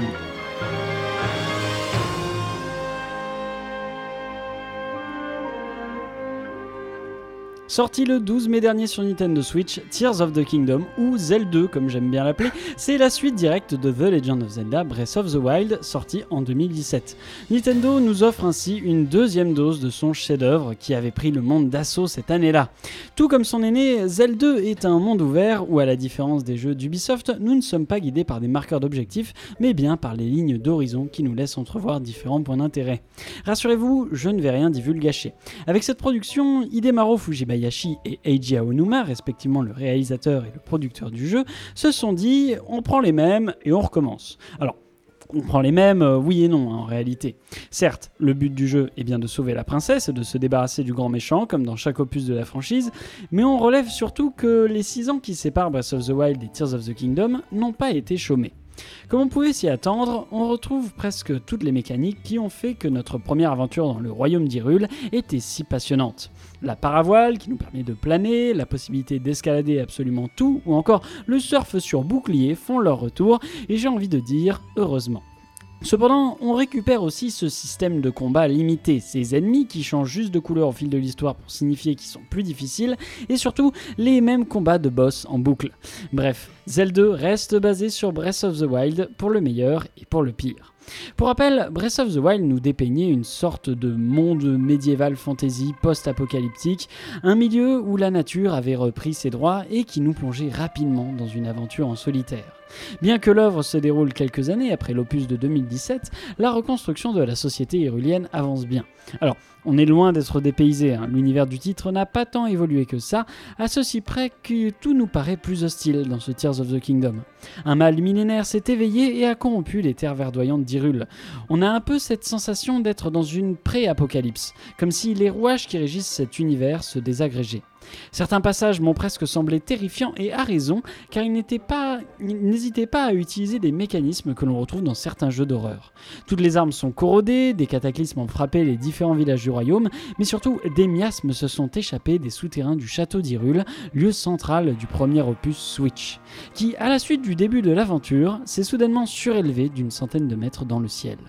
Speaker 3: Sorti le douze mai dernier sur Nintendo Switch, Tears of the Kingdom, ou Zelda deux comme j'aime bien l'appeler, c'est la suite directe de The Legend of Zelda Breath of the Wild, sorti en deux mille dix-sept. Nintendo nous offre ainsi une deuxième dose de son chef-d'œuvre qui avait pris le monde d'assaut cette année-là. Tout comme son aîné, Zelda deux est un monde ouvert où, à la différence des jeux d'Ubisoft, nous ne sommes pas guidés par des marqueurs d'objectifs, mais bien par les lignes d'horizon qui nous laissent entrevoir différents points d'intérêt. Rassurez-vous, je ne vais rien divulgacher. Avec cette production, Hidemaro Fujibayashi et Eiji Aonuma, respectivement le réalisateur et le producteur du jeu, se sont dit « on prend les mêmes et on recommence ». Alors, on prend les mêmes, euh, oui et non, hein, en réalité. Certes, le but du jeu est bien de sauver la princesse et de se débarrasser du grand méchant, comme dans chaque opus de la franchise, mais on relève surtout que les six ans qui séparent Breath of the Wild et Tears of the Kingdom n'ont pas été chômés. Comme on pouvait s'y attendre, on retrouve presque toutes les mécaniques qui ont fait que notre première aventure dans le royaume d'Hyrule était si passionnante. La paravoile qui nous permet de planer, la possibilité d'escalader absolument tout, ou encore le surf sur bouclier font leur retour, et j'ai envie de dire heureusement. Cependant, on récupère aussi ce système de combat limité, ces ennemis qui changent juste de couleur au fil de l'histoire pour signifier qu'ils sont plus difficiles, et surtout les mêmes combats de boss en boucle. Bref, Zelda deux reste basé sur Breath of the Wild pour le meilleur et pour le pire. Pour rappel, Breath of the Wild nous dépeignait une sorte de monde médiéval fantasy post-apocalyptique, un milieu où la nature avait repris ses droits et qui nous plongeait rapidement dans une aventure en solitaire. Bien que l'œuvre se déroule quelques années après l'opus de deux mille dix-sept, la reconstruction de la société hyrulienne avance bien. Alors, on est loin d'être dépaysé, hein. L'univers du titre n'a pas tant évolué que ça, à ceci près que tout nous paraît plus hostile dans ce Tears of the Kingdom. Un mal millénaire s'est éveillé et a corrompu les terres verdoyantes d'Hyrule. On a un peu cette sensation d'être dans une pré-apocalypse, comme si les rouages qui régissent cet univers se désagrégeaient. Certains passages m'ont presque semblé terrifiants et à raison, car ils n'étaient pas, ils n'hésitaient pas à utiliser des mécanismes que l'on retrouve dans certains jeux d'horreur. Toutes les armes sont corrodées, des cataclysmes ont frappé les différents villages du royaume, mais surtout des miasmes se sont échappés des souterrains du château d'Hyrule, lieu central du premier opus Switch, qui, à la suite du début de l'aventure, s'est soudainement surélevé d'une centaine de mètres dans le ciel.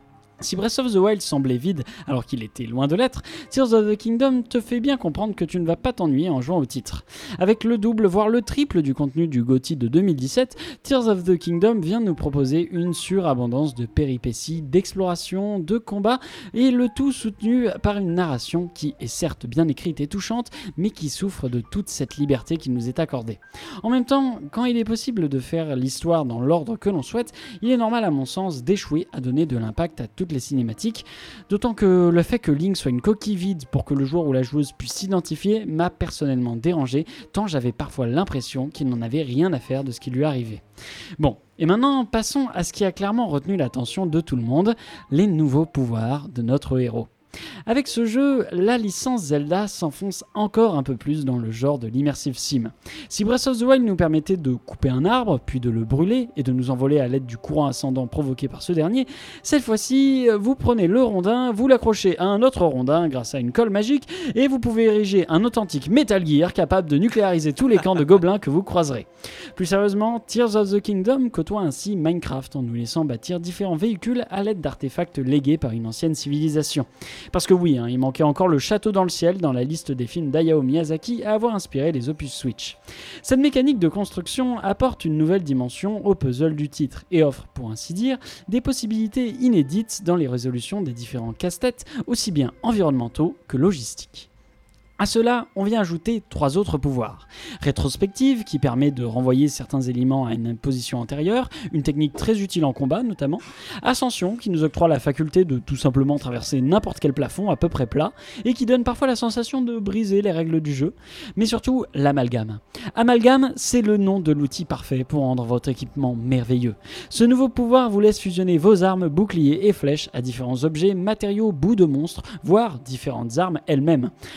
Speaker 3: Si Breath of the Wild semblait vide alors qu'il était loin de l'être, Tears of the Kingdom te fait bien comprendre que tu ne vas pas t'ennuyer en jouant au titre. Avec le double voire le triple du contenu du GOTY de deux mille dix-sept, Tears of the Kingdom vient nous proposer une surabondance de péripéties, d'exploration, de combats, et le tout soutenu par une narration qui est certes bien écrite et touchante, mais qui souffre de toute cette liberté qui nous est accordée. En même temps, quand il est possible de faire l'histoire dans l'ordre que l'on souhaite, il est normal à mon sens d'échouer à donner de l'impact à toutes les cinématiques, d'autant que le fait que Link soit une coquille vide pour que le joueur ou la joueuse puisse s'identifier m'a personnellement dérangé, tant j'avais parfois l'impression qu'il n'en avait rien à faire de ce qui lui arrivait. Bon, et maintenant passons à ce qui a clairement retenu l'attention de tout le monde, les nouveaux pouvoirs de notre héros. Avec ce jeu, la licence Zelda s'enfonce encore un peu plus dans le genre de l'immersive sim. Si Breath of the Wild nous permettait de couper un arbre, puis de le brûler et de nous envoler à l'aide du courant ascendant provoqué par ce dernier, cette fois-ci, vous prenez le rondin, vous l'accrochez à un autre rondin grâce à une colle magique, et vous pouvez ériger un authentique Metal Gear capable de nucléariser tous les camps de gobelins que vous croiserez. Plus sérieusement, Tears of the Kingdom côtoie ainsi Minecraft en nous laissant bâtir différents véhicules à l'aide d'artefacts légués par une ancienne civilisation. Parce que oui, hein, il manquait encore le château dans le ciel dans la liste des films d'Hayao Miyazaki à avoir inspiré les opus Switch. Cette mécanique de construction apporte une nouvelle dimension au puzzle du titre et offre, pour ainsi dire, des possibilités inédites dans les résolutions des différents casse-têtes, aussi bien environnementaux que logistiques. À cela, on vient ajouter trois autres pouvoirs. Rétrospective, qui permet de renvoyer certains éléments à une position antérieure, une technique très utile en combat notamment. Ascension, qui nous octroie la faculté de tout simplement traverser n'importe quel plafond à peu près plat, et qui donne parfois la sensation de briser les règles du jeu. Mais surtout, l'amalgame. Amalgame, c'est le nom de l'outil parfait pour rendre votre équipement merveilleux. Ce nouveau pouvoir vous laisse fusionner vos armes, boucliers et flèches à différents objets, matériaux, bouts de monstres, voire différentes armes elles-mêmes. Ainsi,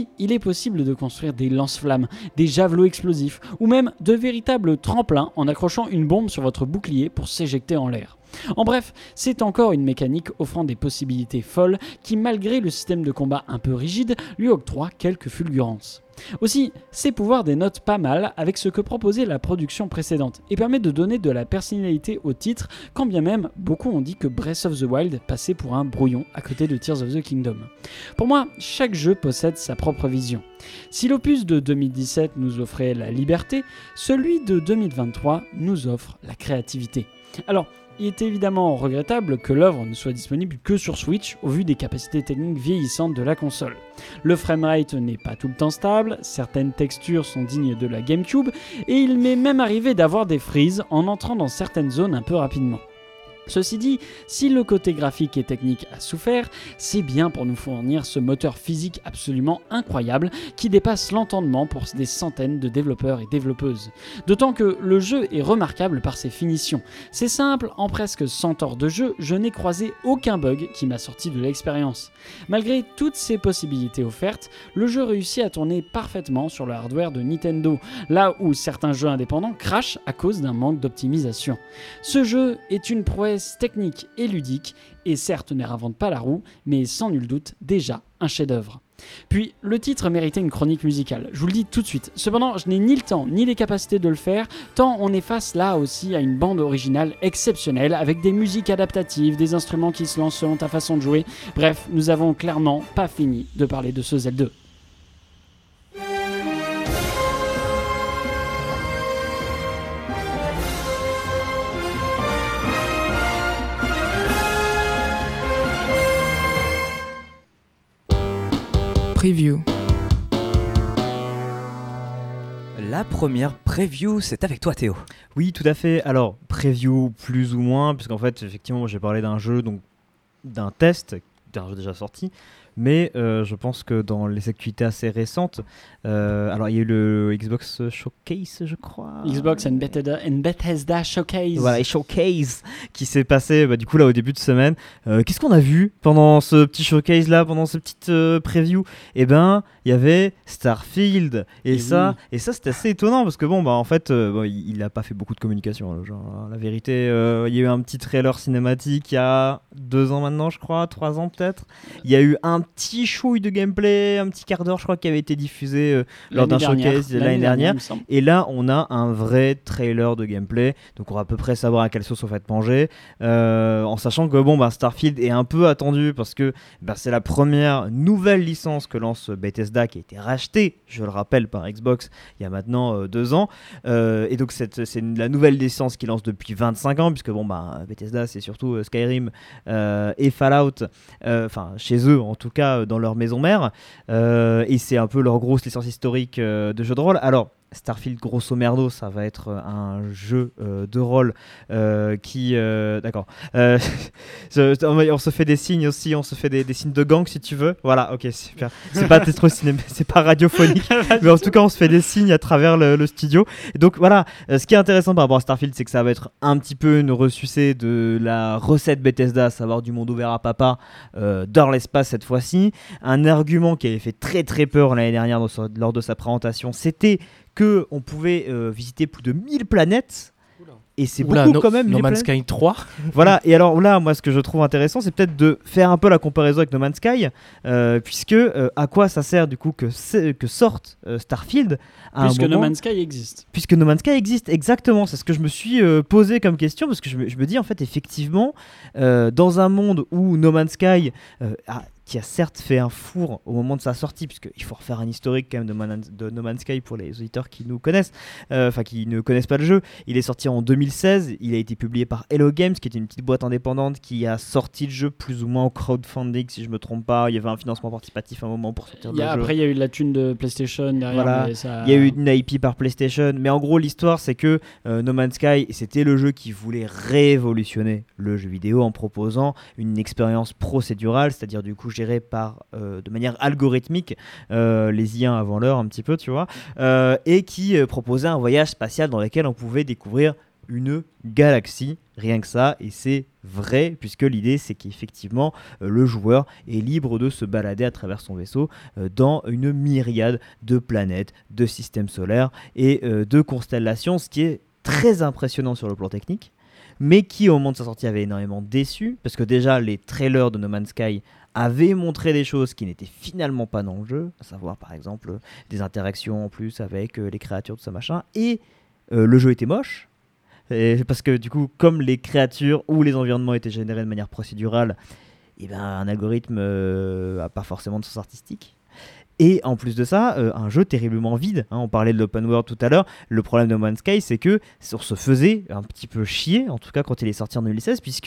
Speaker 3: Aussi, il est possible de construire des lance-flammes, des javelots explosifs, ou même de véritables tremplins en accrochant une bombe sur votre bouclier pour s'éjecter en l'air. En bref, c'est encore une mécanique offrant des possibilités folles qui, malgré le système de combat un peu rigide, lui octroie quelques fulgurances. Aussi, ses pouvoirs dénotent pas mal avec ce que proposait la production précédente et permet de donner de la personnalité au titre, quand bien même beaucoup ont dit que Breath of the Wild passait pour un brouillon à côté de Tears of the Kingdom. Pour moi, chaque jeu possède sa propre vision. Si l'opus de deux mille dix-sept nous offrait la liberté, celui de deux mille vingt-trois nous offre la créativité. Alors, il est évidemment regrettable que l'œuvre ne soit disponible que sur Switch au vu des capacités techniques vieillissantes de la console. Le framerate n'est pas tout le temps stable, certaines textures sont dignes de la GameCube et il m'est même arrivé d'avoir des freezes en entrant dans certaines zones un peu rapidement. Ceci dit, si le côté graphique et technique a souffert, c'est bien pour nous fournir ce moteur physique absolument incroyable qui dépasse l'entendement pour des centaines de développeurs et développeuses. D'autant que le jeu est remarquable par ses finitions. C'est simple, en presque cent heures de jeu, je n'ai croisé aucun bug qui m'a sorti de l'expérience. Malgré toutes ces possibilités offertes, le jeu réussit à tourner parfaitement sur le hardware de Nintendo, là où certains jeux indépendants crachent à cause d'un manque d'optimisation. Ce jeu est une prouesse technique et ludique, et certes ne réinvente pas la roue, mais sans nul doute déjà un chef-d'œuvre. Puis, le titre méritait une chronique musicale, je vous le dis tout de suite. Cependant, je n'ai ni le temps ni les capacités de le faire, tant on est face là aussi à une bande originale exceptionnelle, avec des musiques adaptatives, des instruments qui se lancent selon ta façon de jouer. Bref, nous avons clairement pas fini de parler de ce Zelda deux.
Speaker 1: Preview.
Speaker 2: La première preview, c'est avec toi Théo.
Speaker 4: Oui, tout à fait. Alors, preview plus ou moins, puisqu'en fait, effectivement, j'ai parlé d'un jeu, donc d'un test, d'un jeu déjà sorti, mais euh, je pense que dans les actualités assez récentes, euh, alors il y a eu le Xbox Showcase, je crois.
Speaker 3: Xbox and Bethesda, and Bethesda Showcase.
Speaker 4: Voilà, et Showcase qui s'est passé bah, du coup là au début de semaine. Euh, qu'est-ce qu'on a vu pendant ce petit showcase là, pendant ce petit euh, preview? Eh ben, il y avait Starfield et, et ça, oui. et ça c'était assez étonnant parce que bon bah en fait, euh, bon, il, il a pas fait beaucoup de communication. Hein, genre, hein, la vérité, euh, il y a eu un petit trailer cinématique il y a deux ans maintenant, je crois, trois ans peut-être. Il y a eu un petit chouille de gameplay, un petit quart d'heure je crois qui avait été diffusé euh, lors d'un showcase l'année, l'année dernière, dernière et là on a un vrai trailer de gameplay, donc on va à peu près savoir à quelle sauce on va être mangé, euh, en sachant que bon bah Starfield est un peu attendu parce que bah, c'est la première nouvelle licence que lance Bethesda qui a été rachetée, je le rappelle, par Xbox il y a maintenant euh, deux ans, euh, et donc cette, c'est la nouvelle licence qui lance depuis vingt-cinq ans, puisque bon bah Bethesda c'est surtout euh, Skyrim euh, et Fallout, enfin euh, chez eux en tout cas dans leur maison mère, euh, et c'est un peu leur grosse licence historique euh, de jeux de rôle. Alors Starfield, grosso merdo, ça va être un jeu euh, de rôle euh, qui... Euh, d'accord. Euh, on se fait des signes aussi, on se fait des, des signes de gang si tu veux. Voilà, ok, super. C'est pas trop cinéma, c'est pas radiophonique, mais en tout cas, on se fait des signes à travers le, le studio. Et donc voilà, euh, ce qui est intéressant par rapport à Starfield, c'est que ça va être un petit peu une ressucée de la recette Bethesda, à savoir du monde ouvert à papa euh, dans l'espace cette fois-ci. Un argument qui avait fait très très peur l'année dernière lors de sa présentation, c'était que on pouvait euh, visiter plus de mille planètes. Oula. Et c'est Oula, beaucoup
Speaker 6: no,
Speaker 4: quand même.
Speaker 6: No Man's Sky trois.
Speaker 4: Voilà, et alors là, moi ce que je trouve intéressant, c'est peut-être de faire un peu la comparaison avec No Man's Sky, euh, puisque euh, à quoi ça sert du coup que, que sorte euh, Starfield à
Speaker 3: Puisque
Speaker 4: un moment,
Speaker 3: No Man's Sky existe.
Speaker 4: Puisque No Man's Sky existe, exactement, c'est ce que je me suis euh, posé comme question, parce que je me, je me dis en fait effectivement, euh, dans un monde où No Man's Sky euh, a qui a certes fait un four au moment de sa sortie, puisqu'il faut refaire un historique quand même de, Man- de No Man's Sky pour les auditeurs qui nous connaissent, enfin euh, qui ne connaissent pas le jeu. Il est sorti en deux mille seize, il a été publié par Hello Games, qui est une petite boîte indépendante qui a sorti le jeu plus ou moins au crowdfunding, si je me trompe pas. Il y avait un financement participatif à un moment pour sortir le jeu.
Speaker 3: Après, il y a eu la thune de PlayStation derrière.
Speaker 4: Voilà.
Speaker 3: Ça...
Speaker 4: Il y a eu une I P par PlayStation, mais en gros, l'histoire, c'est que euh, No Man's Sky, c'était le jeu qui voulait révolutionner le jeu vidéo en proposant une expérience procédurale, c'est-à-dire du coup gérée par Euh, de manière algorithmique euh, les I A avant l'heure un petit peu tu vois, euh, et qui euh, proposait un voyage spatial dans lequel on pouvait découvrir une galaxie, rien que ça, et c'est vrai, puisque l'idée c'est qu'effectivement euh, le joueur est libre de se balader à travers son vaisseau euh, dans une myriade de planètes, de systèmes solaires et euh, de constellations, ce qui est très impressionnant sur le plan technique, mais qui au moment de sa sortie avait énormément déçu, parce que déjà les trailers de No Man's Sky avaient montré des choses qui n'étaient finalement pas dans le jeu, à savoir par exemple euh, des interactions en plus avec euh, les créatures, tout ça machin, et euh, le jeu était moche. Et parce que du coup, comme les créatures ou les environnements étaient générés de manière procédurale, et ben, un algorithme n'a euh, pas forcément de sens artistique. Et en plus de ça, euh, un jeu terriblement vide. Hein, on parlait de l'open world tout à l'heure. Le problème de No Man's Sky, c'est que on se faisait un petit peu chier, en tout cas quand il est sorti en deux mille seize, puisque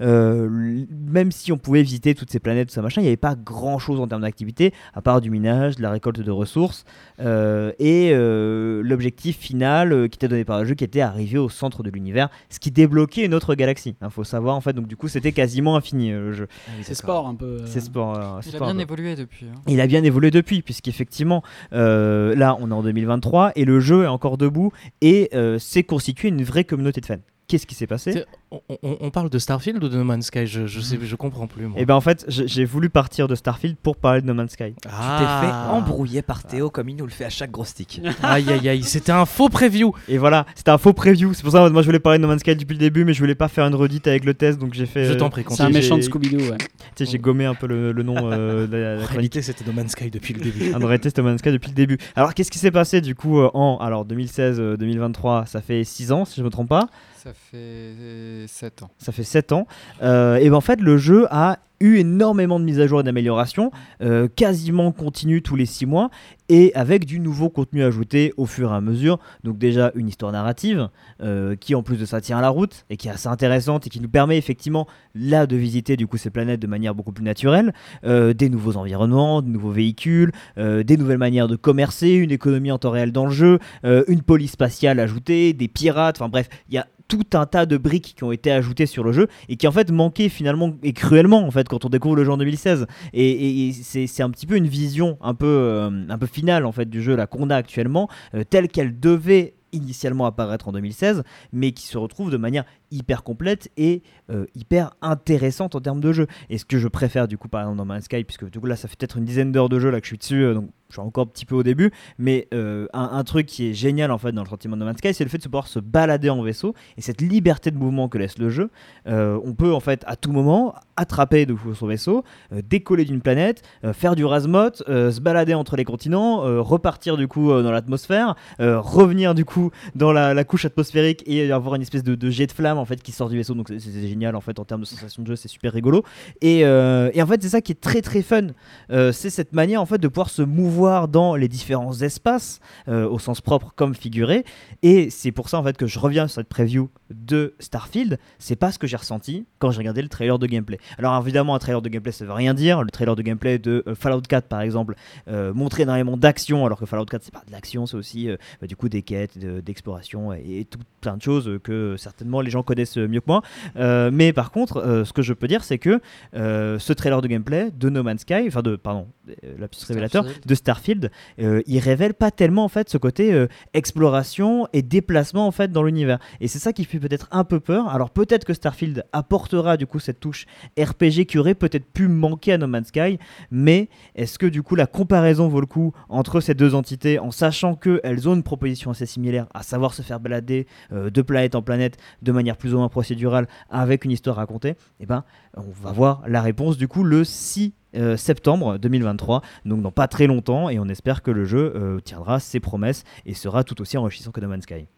Speaker 4: euh, même si on pouvait visiter toutes ces planètes, tout ça machin, il n'y avait pas grand chose en termes d'activité, à part du minage, de la récolte de ressources, euh, et euh, l'objectif final euh, qui était donné par le jeu, qui était arrivé au centre de l'univers, ce qui débloquait une autre galaxie. Il hein, faut savoir, en fait, donc du coup, c'était quasiment infini euh, le jeu.
Speaker 3: Ah oui, c'est sport un peu. Euh...
Speaker 4: C'est sport. Euh,
Speaker 5: il
Speaker 4: sport
Speaker 5: a bien évolué depuis. Hein.
Speaker 4: Il a bien évolué depuis. Puisqu'effectivement, euh, là, on est en deux mille vingt-trois et le jeu est encore debout et euh, s'est constitué une vraie communauté de fans. Qu'est-ce qui s'est passé ?
Speaker 6: on, on, on parle de Starfield ou de No Man's Sky ? Je je, sais, je comprends plus.
Speaker 4: Et ben en fait, j'ai voulu partir de Starfield pour parler de No Man's Sky.
Speaker 2: Ah. Tu t'es fait embrouiller par Théo comme il nous le fait à chaque gros stick.
Speaker 6: Aïe aïe aïe, c'était un faux preview.
Speaker 4: Et voilà, c'était un faux preview. C'est pour ça que moi je voulais parler de No Man's Sky depuis le début, mais je voulais pas faire une redite avec le test, donc j'ai fait.
Speaker 6: Je t'en prie.
Speaker 3: C'est un méchant de Scooby-Doo. Ouais.
Speaker 4: Tu sais, j'ai gommé un peu le, le nom euh, de la, la
Speaker 6: en réalité, c'était No Man's Sky depuis le début.
Speaker 4: En réalité, c'était No Man's Sky depuis le début. Alors, qu'est-ce qui s'est passé du coup euh, en alors deux mille seize deux mille vingt-trois, ça fait six ans si je me trompe pas.
Speaker 5: Ça fait sept ans.
Speaker 4: Ça fait sept ans. Euh, et ben en fait, le jeu a eu énormément de mises à jour et d'améliorations, euh, quasiment continue tous les six mois, et avec du nouveau contenu ajouté au fur et à mesure. Donc déjà une histoire narrative euh, qui en plus de ça tient la route et qui est assez intéressante et qui nous permet effectivement là de visiter du coup ces planètes de manière beaucoup plus naturelle, euh, des nouveaux environnements, de nouveaux véhicules, euh, des nouvelles manières de commercer, une économie en temps réel dans le jeu, euh, une police spatiale ajoutée, des pirates, enfin bref, il y a tout un tas de briques qui ont été ajoutées sur le jeu et qui en fait manquaient finalement et cruellement en fait quand on découvre le jeu en deux mille seize et, et c'est, c'est un petit peu une vision un peu, euh, un peu finale en fait du jeu là qu'on a actuellement euh, telle qu'elle devait initialement apparaître en deux mille seize mais qui se retrouve de manière hyper complète et euh, hyper intéressante en termes de jeu. Et ce que je préfère du coup par exemple dans No Man's Sky, puisque du coup là ça fait peut-être une dizaine d'heures de jeu là que je suis dessus, euh, donc je suis encore un petit peu au début, mais euh, un, un truc qui est génial en fait dans le sentiment de No Man's Sky, c'est le fait de pouvoir se balader en vaisseau et cette liberté de mouvement que laisse le jeu. Euh, on peut en fait à tout moment attraper de son vaisseau, euh, décoller d'une planète, euh, faire du razmot, euh, se balader entre les continents, euh, repartir du coup euh, dans l'atmosphère, euh, revenir du coup dans la, la couche atmosphérique et avoir une espèce de, de jet de flamme en fait qui sort du vaisseau. Donc c'est, c'est génial en fait en termes de sensation de jeu, c'est super rigolo. Et, euh, et en fait c'est ça qui est très très fun. Euh, c'est cette manière en fait de pouvoir se mouvoir dans les différents espaces euh, au sens propre comme figuré, et c'est pour ça en fait que je reviens sur cette preview de Starfield. C'est pas ce que j'ai ressenti quand j'ai regardé le trailer de gameplay. Alors évidemment un trailer de gameplay ça veut rien dire. Le trailer de gameplay de euh, Fallout quatre par exemple euh, montrait énormément d'action, alors que Fallout quatre c'est pas de l'action, c'est aussi euh, bah, du coup des quêtes, de, d'exploration et, et tout plein de choses que certainement les gens connaissent mieux que moi, euh, mais par contre euh, ce que je peux dire c'est que euh, ce trailer de gameplay de No Man's Sky, enfin de pardon euh, lapsus révélateur de Starfield, euh, il révèle pas tellement en fait ce côté euh, exploration et déplacement en fait dans l'univers, et c'est ça qui fait peut-être un peu peur. Alors peut-être que Starfield apportera du coup cette touche R P G qui aurait peut-être pu manquer à No Man's Sky, mais est-ce que du coup la comparaison vaut le coup entre ces deux entités en sachant qu'elles ont une proposition assez similaire, à savoir se faire balader euh, de planète en planète de manière plus ou moins procédurale avec une histoire racontée? Et ben on va voir la réponse du coup le six Euh, septembre deux mille vingt-trois, donc dans pas très longtemps, et on espère que le jeu euh, tiendra ses promesses et sera tout aussi enrichissant que No Man's Sky.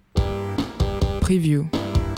Speaker 1: Preview.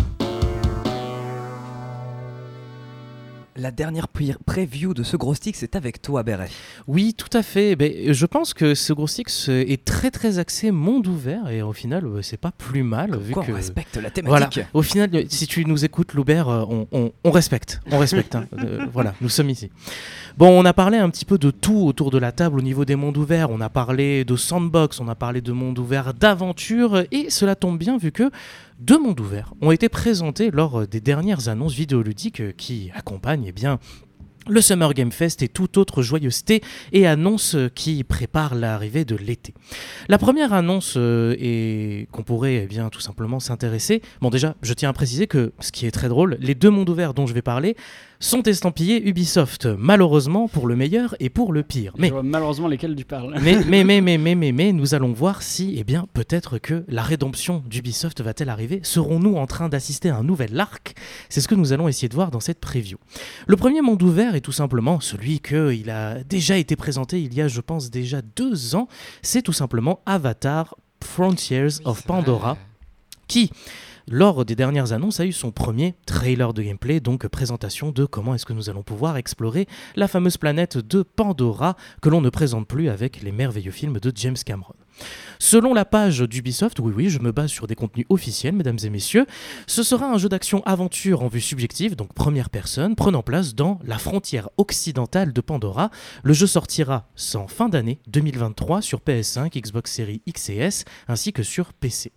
Speaker 2: La dernière pre- preview de ce gros stick, c'est avec toi, Béret.
Speaker 6: Oui, tout à fait. Ben, je pense que ce gros stick est très très axé monde ouvert, et au final, c'est pas plus mal.
Speaker 2: Comme
Speaker 6: vu
Speaker 2: quoi
Speaker 6: que...
Speaker 2: on respecte la thématique.
Speaker 6: Voilà. Au final, si tu nous écoutes, Loubert, on, on, on respecte. On respecte. Hein. euh, voilà, nous sommes ici. Bon, on a parlé un petit peu de tout autour de la table au niveau des mondes ouverts. On a parlé de sandbox, on a parlé de monde ouvert d'aventure, et cela tombe bien vu que deux mondes ouverts ont été présentés lors des dernières annonces vidéoludiques qui accompagnent eh bien, le Summer Game Fest et toute autre joyeuseté et annonce qui prépare l'arrivée de l'été. La première annonce euh, est qu'on pourrait eh bien, tout simplement s'intéresser. Bon déjà, je tiens à préciser que, ce qui est très drôle, les deux mondes ouverts dont je vais parler sont estampillés Ubisoft, malheureusement pour le meilleur et pour le pire. Mais
Speaker 3: Je vois malheureusement lesquels tu parles.
Speaker 6: mais, mais, mais, mais, mais, mais, mais, nous allons voir si, eh bien, peut-être que la rédemption d'Ubisoft va-t-elle arriver. Serons-nous en train d'assister à un nouvel arc ? C'est ce que nous allons essayer de voir dans cette preview. Le premier monde ouvert est tout simplement celui qu'il a déjà été présenté il y a, je pense, déjà deux ans. C'est tout simplement Avatar Frontiers of Pandora, qui, lors des dernières annonces, a eu son premier trailer de gameplay, donc présentation de comment est-ce que nous allons pouvoir explorer la fameuse planète de Pandora que l'on ne présente plus avec les merveilleux films de James Cameron. Selon la page d'Ubisoft, oui oui, je me base sur des contenus officiels, mesdames et messieurs, ce sera un jeu d'action-aventure en vue subjective, donc première personne, prenant place dans la frontière occidentale de Pandora. Le jeu sortira en fin d'année deux mille vingt-trois sur P S cinq, Xbox Series X et S, ainsi que sur P C.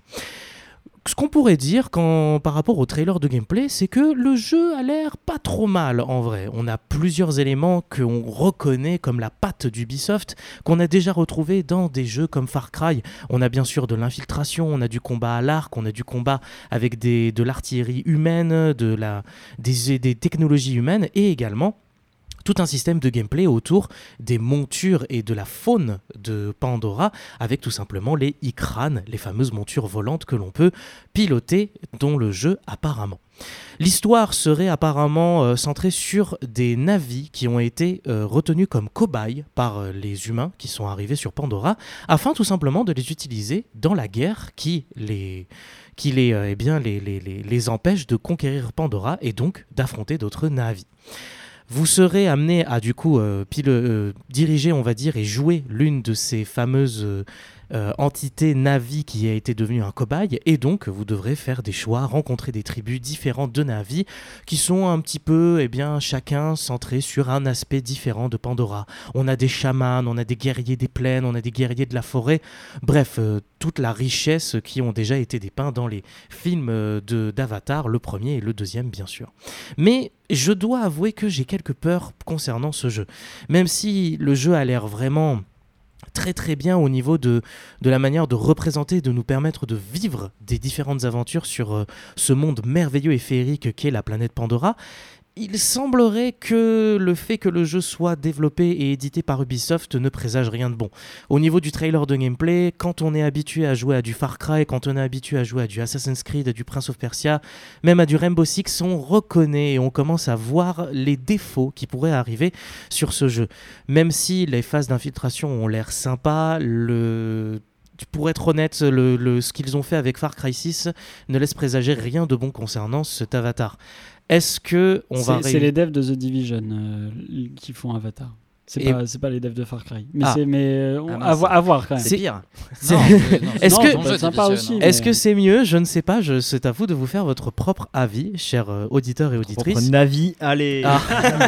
Speaker 6: Ce qu'on pourrait dire quand, par rapport au trailer de gameplay, c'est que le jeu a l'air pas trop mal en vrai. On a plusieurs éléments qu'on reconnaît comme la patte d'Ubisoft, qu'on a déjà retrouvé dans des jeux comme Far Cry. On a bien sûr de l'infiltration, on a du combat à l'arc, on a du combat avec des, de l'artillerie humaine, de la, des, des technologies humaines et également tout un système de gameplay autour des montures et de la faune de Pandora, avec tout simplement les Ikran, les fameuses montures volantes que l'on peut piloter dans le jeu apparemment. L'histoire serait apparemment euh, centrée sur des navis qui ont été euh, retenus comme cobayes par euh, les humains qui sont arrivés sur Pandora, afin tout simplement de les utiliser dans la guerre qui les, qui les, euh, eh bien, les, les, les, les empêche de conquérir Pandora et donc d'affronter d'autres navis. Vous serez amené à du coup euh, pile, euh, diriger, on va dire, et jouer l'une de ces fameuses euh, euh, entités Navi qui a été devenue un cobaye, et donc vous devrez faire des choix, rencontrer des tribus différentes de Navi qui sont un petit peu, eh bien, chacun centré sur un aspect différent de Pandora. On a des chamans, on a des guerriers des plaines, on a des guerriers de la forêt, bref, euh, toute la richesse qui ont déjà été dépeints dans les films de, d'Avatar, le premier et le deuxième bien sûr. Mais je dois avouer que j'ai quelques peurs concernant ce jeu. Même si le jeu a l'air vraiment très très bien au niveau de, de la manière de représenter, de nous permettre de vivre des différentes aventures sur euh, ce monde merveilleux et féerique qu'est la planète Pandora, il semblerait que le fait que le jeu soit développé et édité par Ubisoft ne présage rien de bon. Au niveau du trailer de gameplay, quand on est habitué à jouer à du Far Cry, quand on est habitué à jouer à du Assassin's Creed, à du Prince of Persia, même à du Rainbow Six, on reconnaît et on commence à voir les défauts qui pourraient arriver sur ce jeu. Même si les phases d'infiltration ont l'air sympas, le... pour être honnête, le, le, ce qu'ils ont fait avec Far Cry six ne laisse présager rien de bon concernant cet Avatar. Est-ce que on
Speaker 3: c'est,
Speaker 6: va...
Speaker 3: C'est les devs de The Division euh, qui font Avatar. C'est,
Speaker 6: Et...
Speaker 3: pas, c'est pas les devs de Far Cry. Mais,
Speaker 6: ah.
Speaker 3: c'est, mais euh, on,
Speaker 2: ah
Speaker 3: à, vo- à voir quand même.
Speaker 2: C'est pire.
Speaker 6: C'est...
Speaker 5: Non, c'est- non,
Speaker 6: Est-ce
Speaker 5: non,
Speaker 6: que-
Speaker 5: c'est bon jeu,
Speaker 3: sympa
Speaker 5: Division,
Speaker 3: aussi,
Speaker 5: hein.
Speaker 3: mais-
Speaker 6: Est-ce que c'est mieux ? Je ne sais pas. Je... C'est à vous de vous faire votre propre avis, chers euh, auditeurs et auditrices.
Speaker 4: Propre Navi, allez.
Speaker 6: Ah.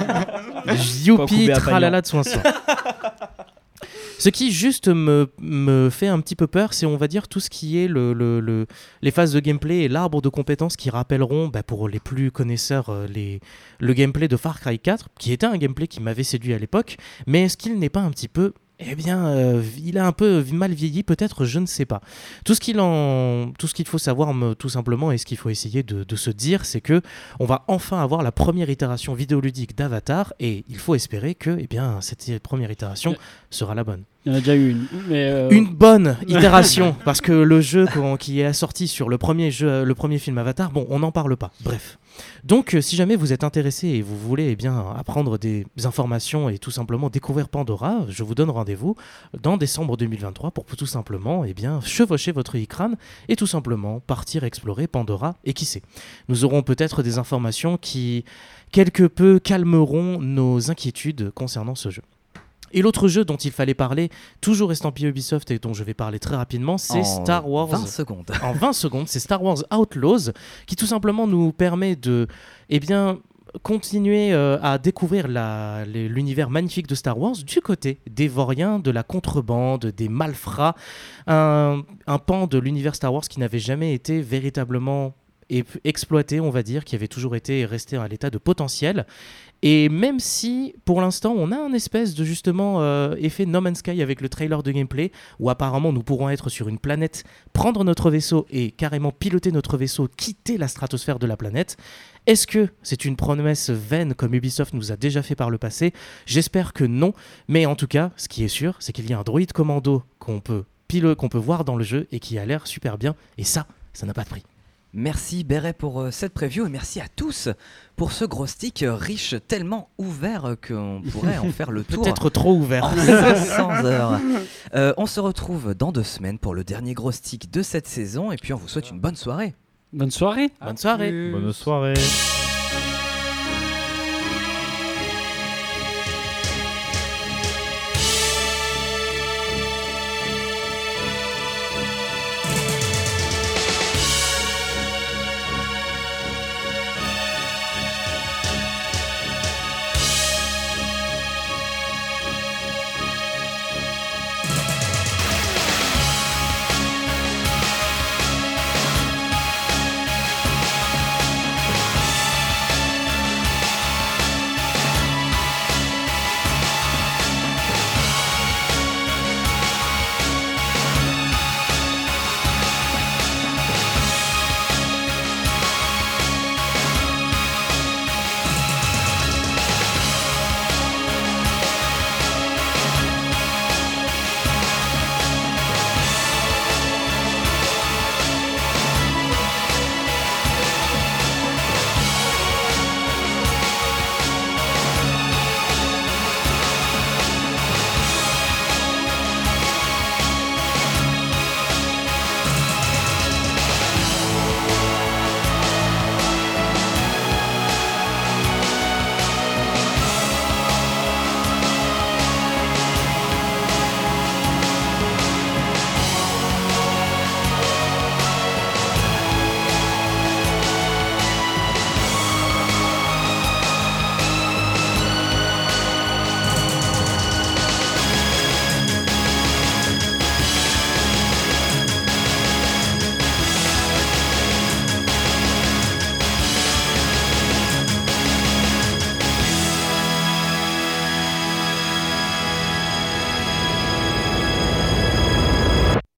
Speaker 4: Pas
Speaker 6: Youpi,
Speaker 4: coupé à
Speaker 6: tralala de soinçon. Ce qui juste me, me fait un petit peu peur, c'est on va dire tout ce qui est le, le, le, les phases de gameplay et l'arbre de compétences qui rappelleront, bah, pour les plus connaisseurs, euh, les, le gameplay de Far Cry quatre, qui était un gameplay qui m'avait séduit à l'époque, mais est-ce qu'il n'est pas un petit peu... Eh bien, euh, il a un peu mal vieilli, peut-être, je ne sais pas. Tout ce qu'il, en... Tout ce qu'il faut savoir, me, tout simplement, et ce qu'il faut essayer de, de se dire, c'est que on va enfin avoir la première itération vidéoludique d'Avatar, et il faut espérer que, eh bien, cette première itération
Speaker 3: Yeah.
Speaker 6: sera la bonne.
Speaker 3: Il y en a déjà eu une. Mais euh,
Speaker 6: Une bonne itération, parce que le jeu qu'on- qui est sorti sur le premier, jeu, le premier film Avatar, bon, on n'en parle pas. Bref. Donc, euh, si jamais vous êtes intéressé et vous voulez eh bien, apprendre des informations et tout simplement découvrir Pandora, je vous donne rendez-vous dans décembre deux mille vingt-trois pour tout simplement eh bien, chevaucher votre Ikran et tout simplement partir explorer Pandora. Et qui sait, nous aurons peut-être des informations qui, quelque peu, calmeront nos inquiétudes concernant ce jeu. Et l'autre jeu dont il fallait parler, toujours estampillé Ubisoft et dont je vais parler très rapidement, c'est
Speaker 2: En
Speaker 6: Star Wars.
Speaker 2: vingt secondes.
Speaker 6: En vingt secondes, c'est Star Wars Outlaws qui tout simplement nous permet de, eh bien, continuer euh, à découvrir la, les- l'univers magnifique de Star Wars du côté des vauriens, de la contrebande, des malfrats, un, un pan de l'univers Star Wars qui n'avait jamais été véritablement é- exploité, on va dire, qui avait toujours été resté à l'état de potentiel. Et même si, pour l'instant, on a un espèce de justement euh, effet No Man's Sky avec le trailer de gameplay, où apparemment nous pourrons être sur une planète, prendre notre vaisseau et carrément piloter notre vaisseau, quitter la stratosphère de la planète. Est-ce que c'est une promesse vaine comme Ubisoft nous a déjà fait par le passé ? J'espère que non, mais en tout cas, ce qui est sûr, c'est qu'il y a un droïde commando qu'on peut, pile- qu'on peut voir dans le jeu et qui a l'air super bien, et ça, ça n'a pas de prix.
Speaker 2: Merci Béret pour euh, cette preview et merci à tous pour ce gros stick euh, riche, tellement ouvert euh, qu'on pourrait en faire le tour.
Speaker 6: Peut-être trop ouvert.
Speaker 2: En cinq cents heures. Euh, on se retrouve dans deux semaines pour le dernier gros stick de cette saison et puis on vous souhaite une bonne soirée.
Speaker 3: Bonne soirée.
Speaker 6: Bonne soirée.
Speaker 5: Plus.
Speaker 4: Bonne soirée.